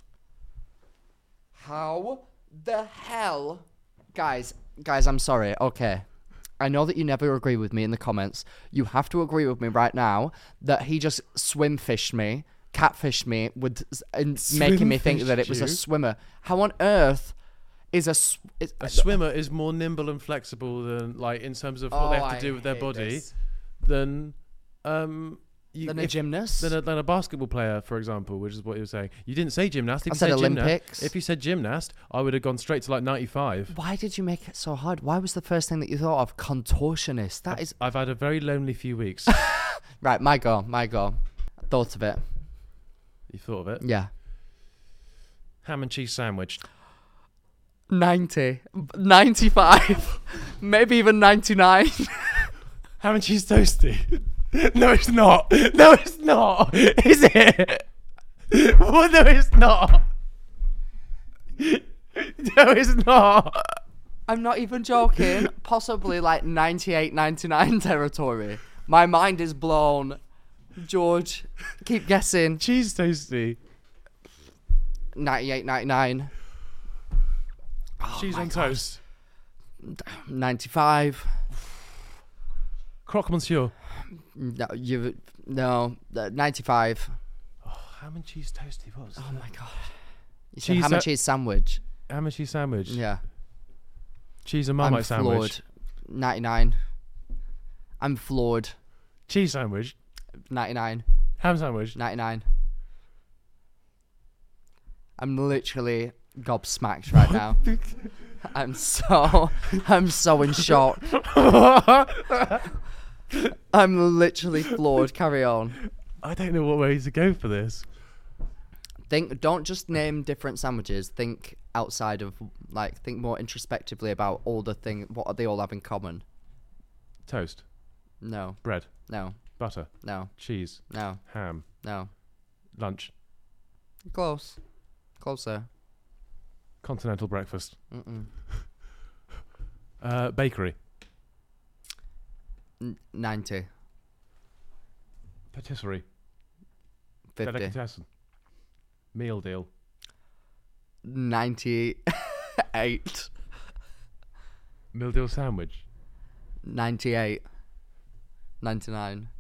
How the hell? Guys, I'm sorry. Okay. I know that you never agree with me in the comments. You have to agree with me right now that he just swim fished me, catfished me, and making me think that it was a Swim-fished you? swimmer. How on earth is A swimmer is more nimble and flexible than, like, in terms of what they have to do with their body than than a gymnast? than a basketball player, for example, which is what you were saying. You didn't say gymnast. If I you said gymnast, Olympics. if you said gymnast, I would have gone straight to like 95. Why did you make it so hard? Why was the first thing that you thought of contortionist? That is I've had a very lonely few weeks. right. My go. Thought of it. You thought of it? Yeah. Ham and cheese sandwich. 90, 95, maybe even 99. Ham and cheese toasty. No, it's not. No, it's not. Is it? Well, no, it's not. No, it's not. I'm not even joking. Possibly like 98, 99 territory. My mind is blown. George, keep guessing. Cheese toasty. 98, 99. Cheese on toast. 95. Croque monsieur. No, 95. Ham and cheese toasty. What was Oh my god. You Cheese said ham and cheese sandwich. ham and cheese sandwich? Yeah. Cheese and I'm Marmite sandwich. floored. 99. I'm floored. Cheese sandwich. 99. Ham sandwich. 99. I'm literally gobsmacked right now. I'm so in shock. I'm literally floored. Carry on. I don't know what way to go for this. Don't just name different sandwiches. Think outside of, like, think more introspectively about all the thing. What they all have in common? Toast. No, Bread. no, Butter. no, Cheese. no, Ham. no. Lunch. Closer. Continental breakfast. Mm-mm. Bakery. 90. Patisserie. 50. Delicatessen. Meal deal. 98. Meal deal sandwich. 98. 99.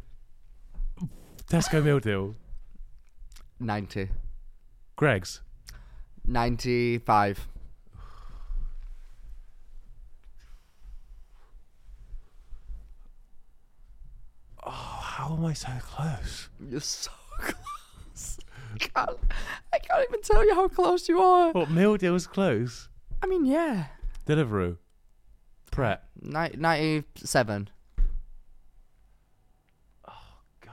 Tesco meal deal. 90. Greg's. 95. Oh, how am I so close? You're so close. I can't even tell you how close you are. What, meal deal's close? I mean, yeah. Deliveroo. Pret. 97. God.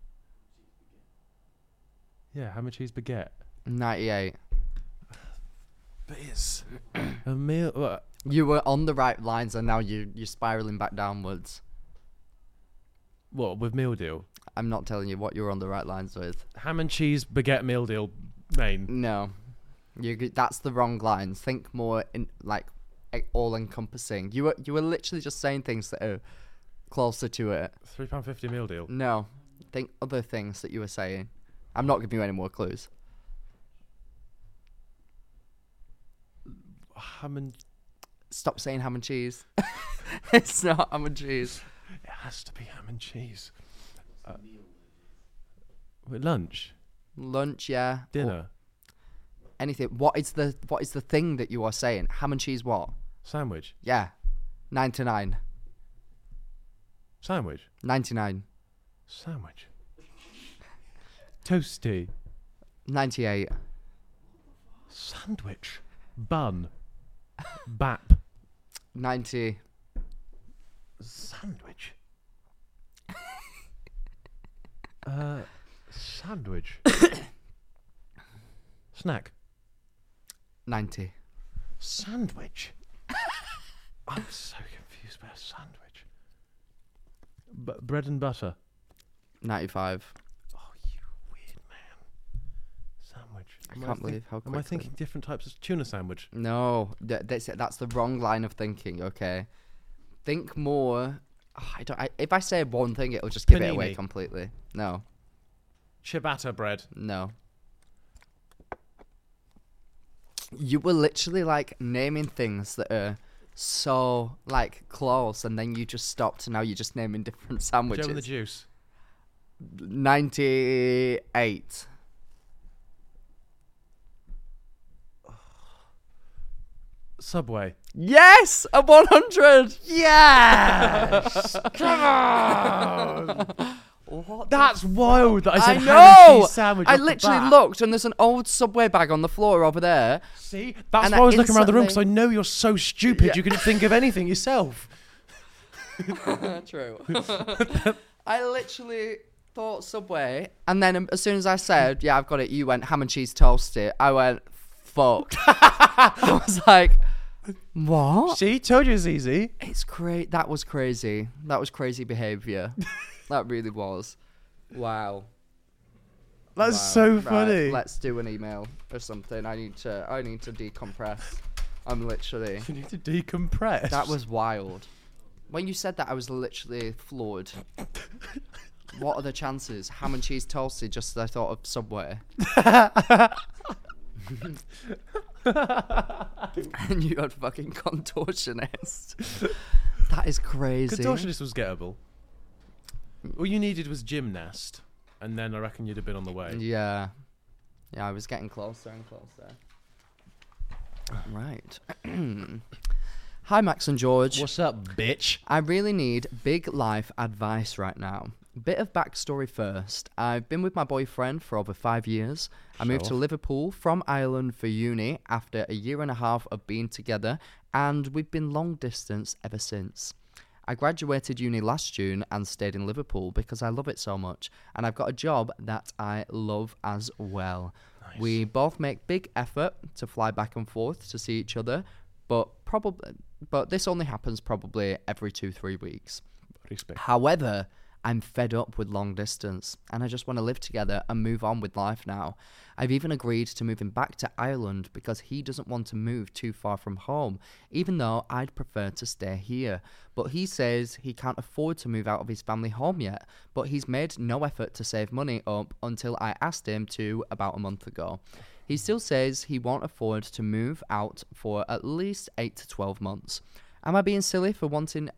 Yeah, ham and cheese baguette. 98. But it's a meal. You were on the right lines and now you're spiraling back downwards. What, with meal deal? I'm not telling you what you were on the right lines with. Ham and cheese baguette meal deal main. No. That's the wrong lines. Think more in, like, all encompassing. You were literally just saying things that are closer to it. £3.50 meal deal. No. think other things that you were saying. I'm not giving you any more clues. Ham and... Stop saying ham and cheese. It's not ham and cheese. It has to be ham and cheese. Lunch? Lunch, yeah. Dinner? Anything. What is the thing that you are saying? Ham and cheese what? Sandwich? Yeah. 99. Sandwich? 99. Sandwich? Toasty? 98. Sandwich? Bun? Bap? 90. Sandwich? Sandwich? Snack? 90. Sandwich? I'm so confused by a sandwich. Bread and butter? 95. Oh, you weird man. Sandwich. I can't believe how Am I quickly. thinking different types of tuna sandwich? No, that's the wrong line of thinking. Okay, think more. If I say one thing, it'll just give it away Panini. completely. No, Ciabatta bread? no. You were literally like naming things that are so like close, and then you just stopped, and now you're just naming different sandwiches. Joe and the Juice? 98. Subway? Yes, a 100. Yes! Come on! What That's wild that I said I ham and know. cheese sandwich I off the literally bat. looked, and there's an old Subway bag on the floor over there. See? That's And why I was looking around the room, because I instantly- know you're so stupid you couldn't think of anything yourself. True. I literally thought Subway, and then as soon as I said, "Yeah, I've got it," you went ham and cheese toasted. I went, "Fuck." I was like, "What?" See? Told you it's easy. It's crazy. That was crazy. That was crazy behavior. That really was. Wow. That's Wow. so Right, funny. let's do an email or something. I need to decompress. I'm literally. You need to decompress. That was wild. When you said that, I was literally floored. What are the chances? Ham and cheese toasted, just as I thought of Subway. And you had fucking contortionist. That is crazy. Contortionist was gettable. All you needed was gymnast, and then I reckon you'd have been on the way. Yeah. Yeah, I was getting closer and closer. Right. Hi, Max and George. What's up, bitch? I really need big life advice right now. Bit of backstory first. I've been with my boyfriend for over 5 years. I moved to Liverpool from Ireland for uni after a year and a half of being together, and we've been long distance ever since. I graduated uni last June and stayed in Liverpool because I love it so much, and I've got a job that I love as well. Nice. We both make big effort to fly back and forth to see each other, but this only happens probably every 2-3 weeks. Respect. However, I'm fed up with long distance, and I just want to live together and move on with life now. I've even agreed to moving back to Ireland because he doesn't want to move too far from home, even though I'd prefer to stay here. But he says he can't afford to move out of his family home yet, but he's made no effort to save money up until I asked him to about a month ago. He still says he won't afford to move out for at least 8 to 12 months. Am I being silly for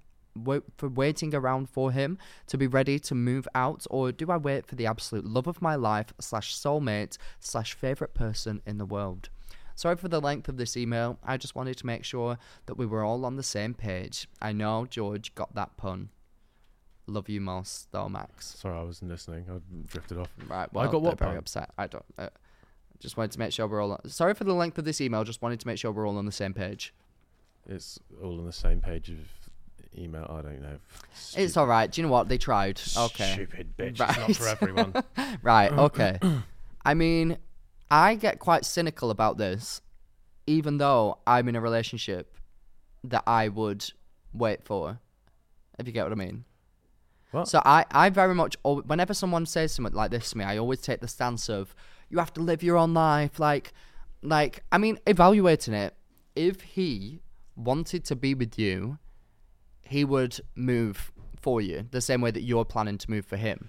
waiting around for him to be ready to move out, or do I wait for the absolute love of my life / soulmate / favourite person in the world? Sorry for the length of this email. I just wanted to make sure that we were all on the same page. I know George got that pun. Love you most, though, Max. Sorry, I wasn't listening. I drifted off. Right, well, I got what they're very pun? upset. I don't. Just wanted to make sure we're all. Sorry for the length of this email. Just wanted to make sure we're all on the same page. It's all on the same page of email. I don't know. It's all right. Do you know what? They tried. Okay. Stupid bitch. Right. It's not for everyone. Right, okay. I mean, I get quite cynical about this, even though I'm in a relationship that I would wait for, if you get what I mean. What? So I very much, whenever someone says something like this to me, I always take the stance of, you have to live your own life. Like, I mean, evaluating it, if he wanted to be with you, he would move for you the same way that you're planning to move for him.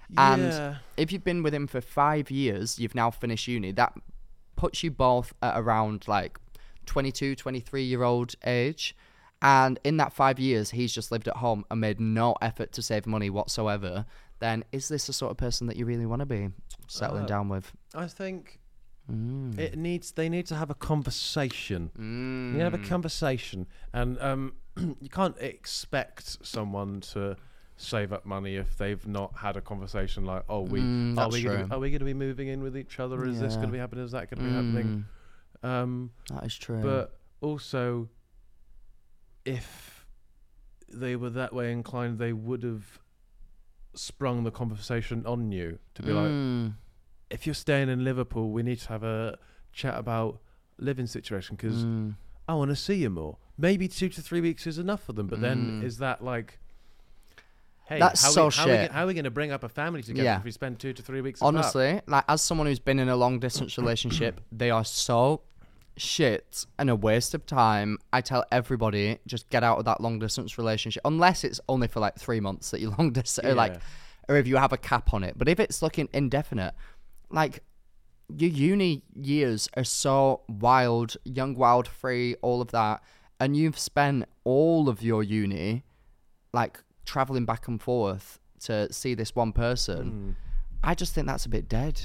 And if you've been with him for 5 years, you've now finished uni, that puts you both at around like 22, 23-year-old age. And in that 5 years, he's just lived at home and made no effort to save money whatsoever. Then is this the sort of person that you really want to be settling down with? I think they need to have a conversation. You have a conversation, and you can't expect someone to save up money if they've not had a conversation. Like, are we going to be moving in with each other? Is this going to be happening? Is that going to be happening? That is true. But also, if they were that way inclined, they would have sprung the conversation on you to be like, if you're staying in Liverpool, we need to have a chat about living situation, because I want to see you more. Maybe 2 to 3 weeks is enough for them, but then is that like, hey, that's how shit. How are we going to bring up a family together if we spend 2 to 3 weeks Honestly, apart? like, as someone who's been in a long distance relationship, they are so shit and a waste of time. I tell everybody, just get out of that long distance relationship, unless it's only for like 3 months that you long distance, or if you have a cap on it. But if it's looking indefinite, like, your uni years are so wild, young, wild, free, all of that, and you've spent all of your uni like traveling back and forth to see this one person. I just think that's a bit dead.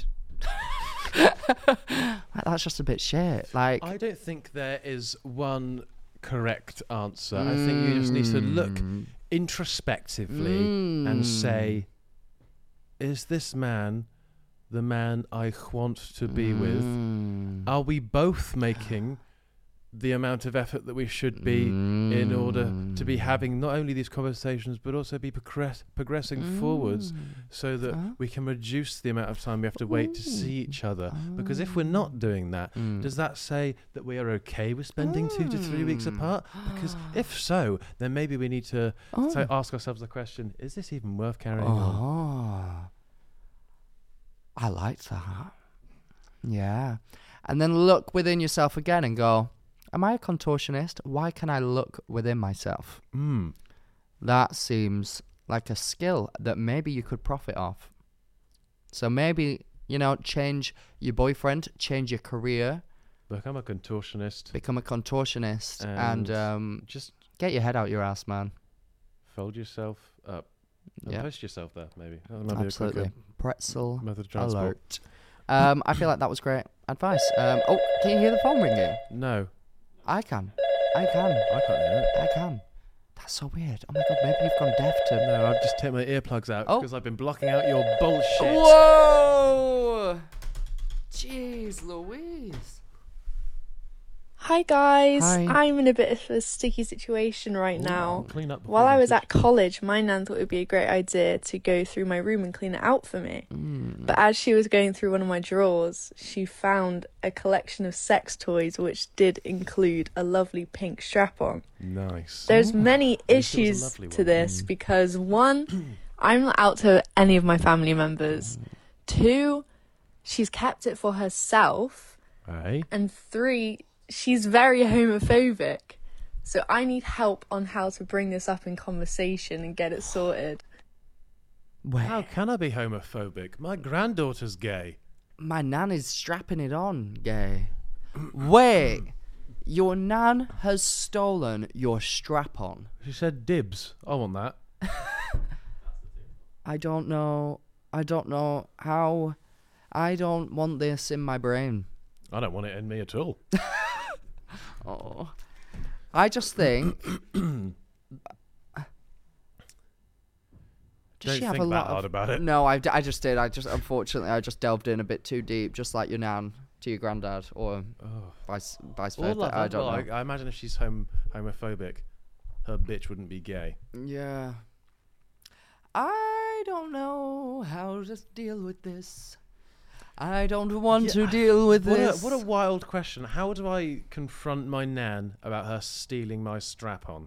That's just a bit shit. Like, I don't think there is one correct answer. I think you just need to look introspectively and say, is this man the man I want to be with? Are we both making the amount of effort that we should be in order to be having not only these conversations but also be progressing forwards, so that we can reduce the amount of time we have to wait to see each other? Because if we're not doing that, does that say that we are okay with spending 2 to 3 weeks apart? Because if so, then maybe we need to ask ourselves the question, is this even worth carrying on? I like that. Yeah. And then look within yourself again and go, am I a contortionist? Why can I look within myself? That seems like a skill that maybe you could profit off. So maybe, change your boyfriend, change your career. Become a contortionist. And just get your head out your ass, man. Fold yourself up. And post yourself there, maybe. Absolutely. Pretzel method of transport. alert. I feel like that was great advice. Can you hear the phone ringing? No. I can. I can't hear it. I can. That's so weird. Oh my god, maybe you've gone deaf to... No, I've just taken my earplugs out because I've been blocking out your bullshit. Whoa! Jeez Louise. Hi guys, Hi. I'm in a bit of a sticky situation right now. Clean up While I was at college, my nan thought it would be a great idea to go through my room and clean it out for me. But as she was going through one of my drawers, she found a collection of sex toys which did include a lovely pink strap-on. Nice. There's many it was a issues lovely to one. this because 1, I'm not out to any of my family members. 2, she's kept it for herself. Hey. And 3, she's very homophobic. So I need help on how to bring this up in conversation and get it sorted. Wait, How can I be homophobic? My granddaughter's gay. my nan is strapping it on, gay. Wait, your nan has stolen your strap-on. She said dibs. I want that. I don't know how... I don't want this in my brain. I don't want it in me at all. Oh, I just think. Don't Does she have think a that lot hard of... about it. No, I just did. Unfortunately, I just delved in a bit too deep, just like your nan to your granddad, or vice versa. I don't know. I imagine if she's homophobic, her bitch wouldn't be gay. Yeah. I don't know how to deal with this. I don't want to deal with this. What a wild question. How do I confront my nan about her stealing my strap-on?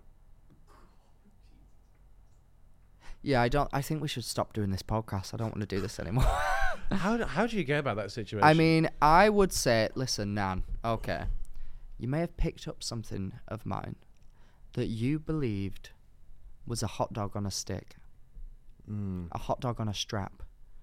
Yeah, I think we should stop doing this podcast. I don't want to do this anymore. How do you go about that situation? I mean, I would say, listen, Nan, okay, you may have picked up something of mine that you believed was a hot dog on a stick, a hot dog on a strap.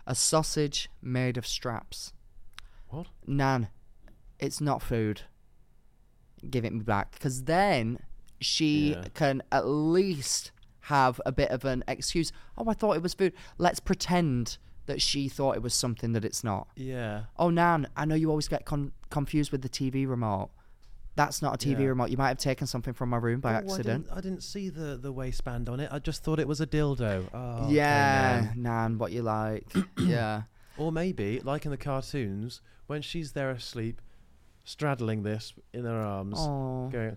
A sausage made of straps. What? Nan, it's not food. Give it me back. Because then she can at least have a bit of an excuse. Oh, I thought it was food. Let's pretend that she thought it was something that it's not. Yeah. Oh, Nan, I know you always get confused with the TV remote. That's not a TV remote. You might have taken something from my room by accident. I didn't see the waistband on it. I just thought it was a dildo. Oh, yeah, okay, Nan, what you like. Yeah. Or maybe, like in the cartoons, when she's there asleep, straddling this in her arms, going...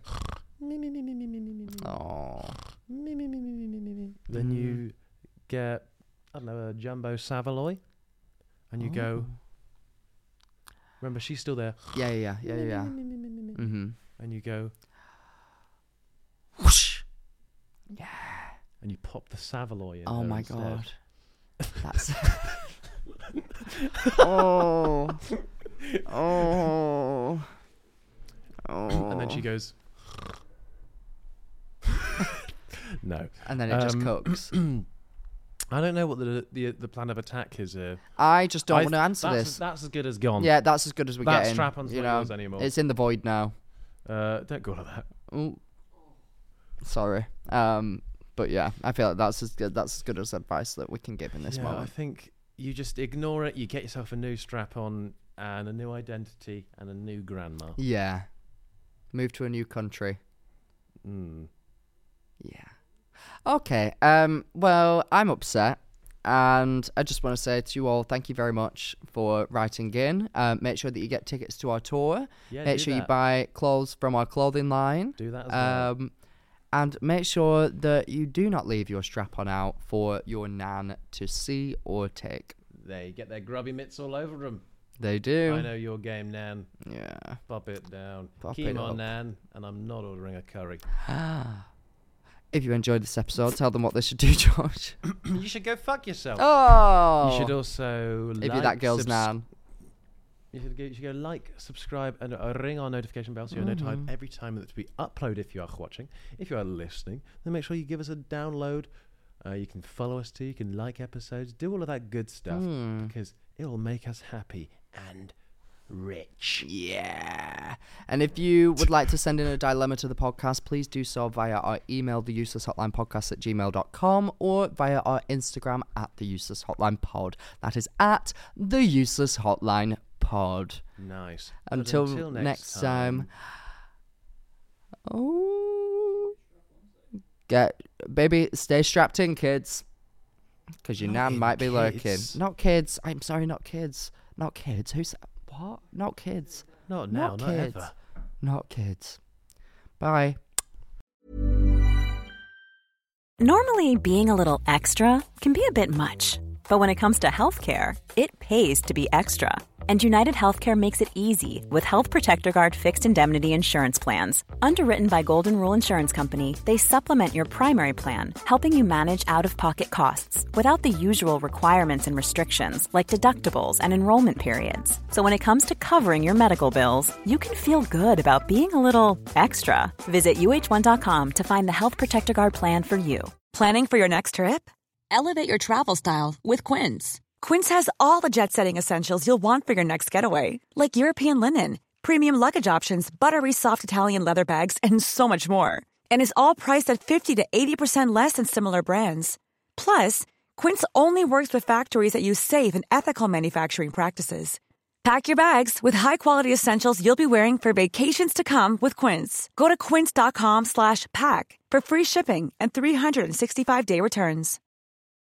Oh. Then you get, I don't know, a jumbo Savoy, and you go... Remember, she's still there. Yeah. Mm-hmm. And you go... Whoosh. Yeah. And you pop the Savoy in. Oh her my instead. God. That's... Oh. And then she goes... No. And then it just cooks. I don't know what the plan of attack is here. I just don't want to answer this. That's as good as gone. Yeah, that's as good as we're that getting. strap-on's not yours anymore. It's in the void now. Don't go to that. Ooh. Sorry. But yeah, I feel like that's as good as advice that we can give in this moment. I think you just ignore it. You get yourself a new strap-on and a new identity and a new grandma. Yeah. Move to a new country. Yeah. Okay. Well, I'm upset, and I just want to say to you all, thank you very much for writing in. Make sure that you get tickets to our tour. Yeah, make sure you buy clothes from our clothing line. Do that as well. And make sure that you do not leave your strap-on out for your nan to see or take. They get their grubby mitts all over them. They do. I know your game, Nan. Yeah. Pop it down. Pop Keep it on, up. Nan. And I'm not ordering a curry. If you enjoyed this episode, tell them what they should do, George. You should go fuck yourself. Oh! You should also If you're that girl's nan. You should go like, subscribe, and ring our notification bell so you're notified every time that we upload. If you are watching, if you are listening, then make sure you give us a download. You can follow us too. You can like episodes. Do all of that good stuff because it will make us happy and rich. Yeah. And if you would like to send in a dilemma to the podcast, please do so via our email, theuselesshotlinepodcast@gmail.com, or via our Instagram @theuselesshotlinepod. That is @theuselesshotlinepod. Nice. Until next time. Oh. Baby, stay strapped in, kids. Because your nan might be lurking. Not kids. I'm sorry, not kids. Not kids. Who's... What? Not kids. Not now, not kids. ever. Not kids. Bye. Normally, being a little extra can be a bit much. But when it comes to healthcare, it pays to be extra. And United Healthcare makes it easy with Health Protector Guard fixed indemnity insurance plans. Underwritten by Golden Rule Insurance Company, they supplement your primary plan, helping you manage out-of-pocket costs without the usual requirements and restrictions like deductibles and enrollment periods. So when it comes to covering your medical bills, you can feel good about being a little extra. Visit uh1.com to find the Health Protector Guard plan for you. Planning for your next trip? Elevate your travel style with Quince. Quince has all the jet-setting essentials you'll want for your next getaway, like European linen, premium luggage options, buttery soft Italian leather bags, and so much more. And is all priced at 50 to 80% less than similar brands. Plus, Quince only works with factories that use safe and ethical manufacturing practices. Pack your bags with high-quality essentials you'll be wearing for vacations to come with Quince. Go to quince.com/pack for free shipping and 365-day returns.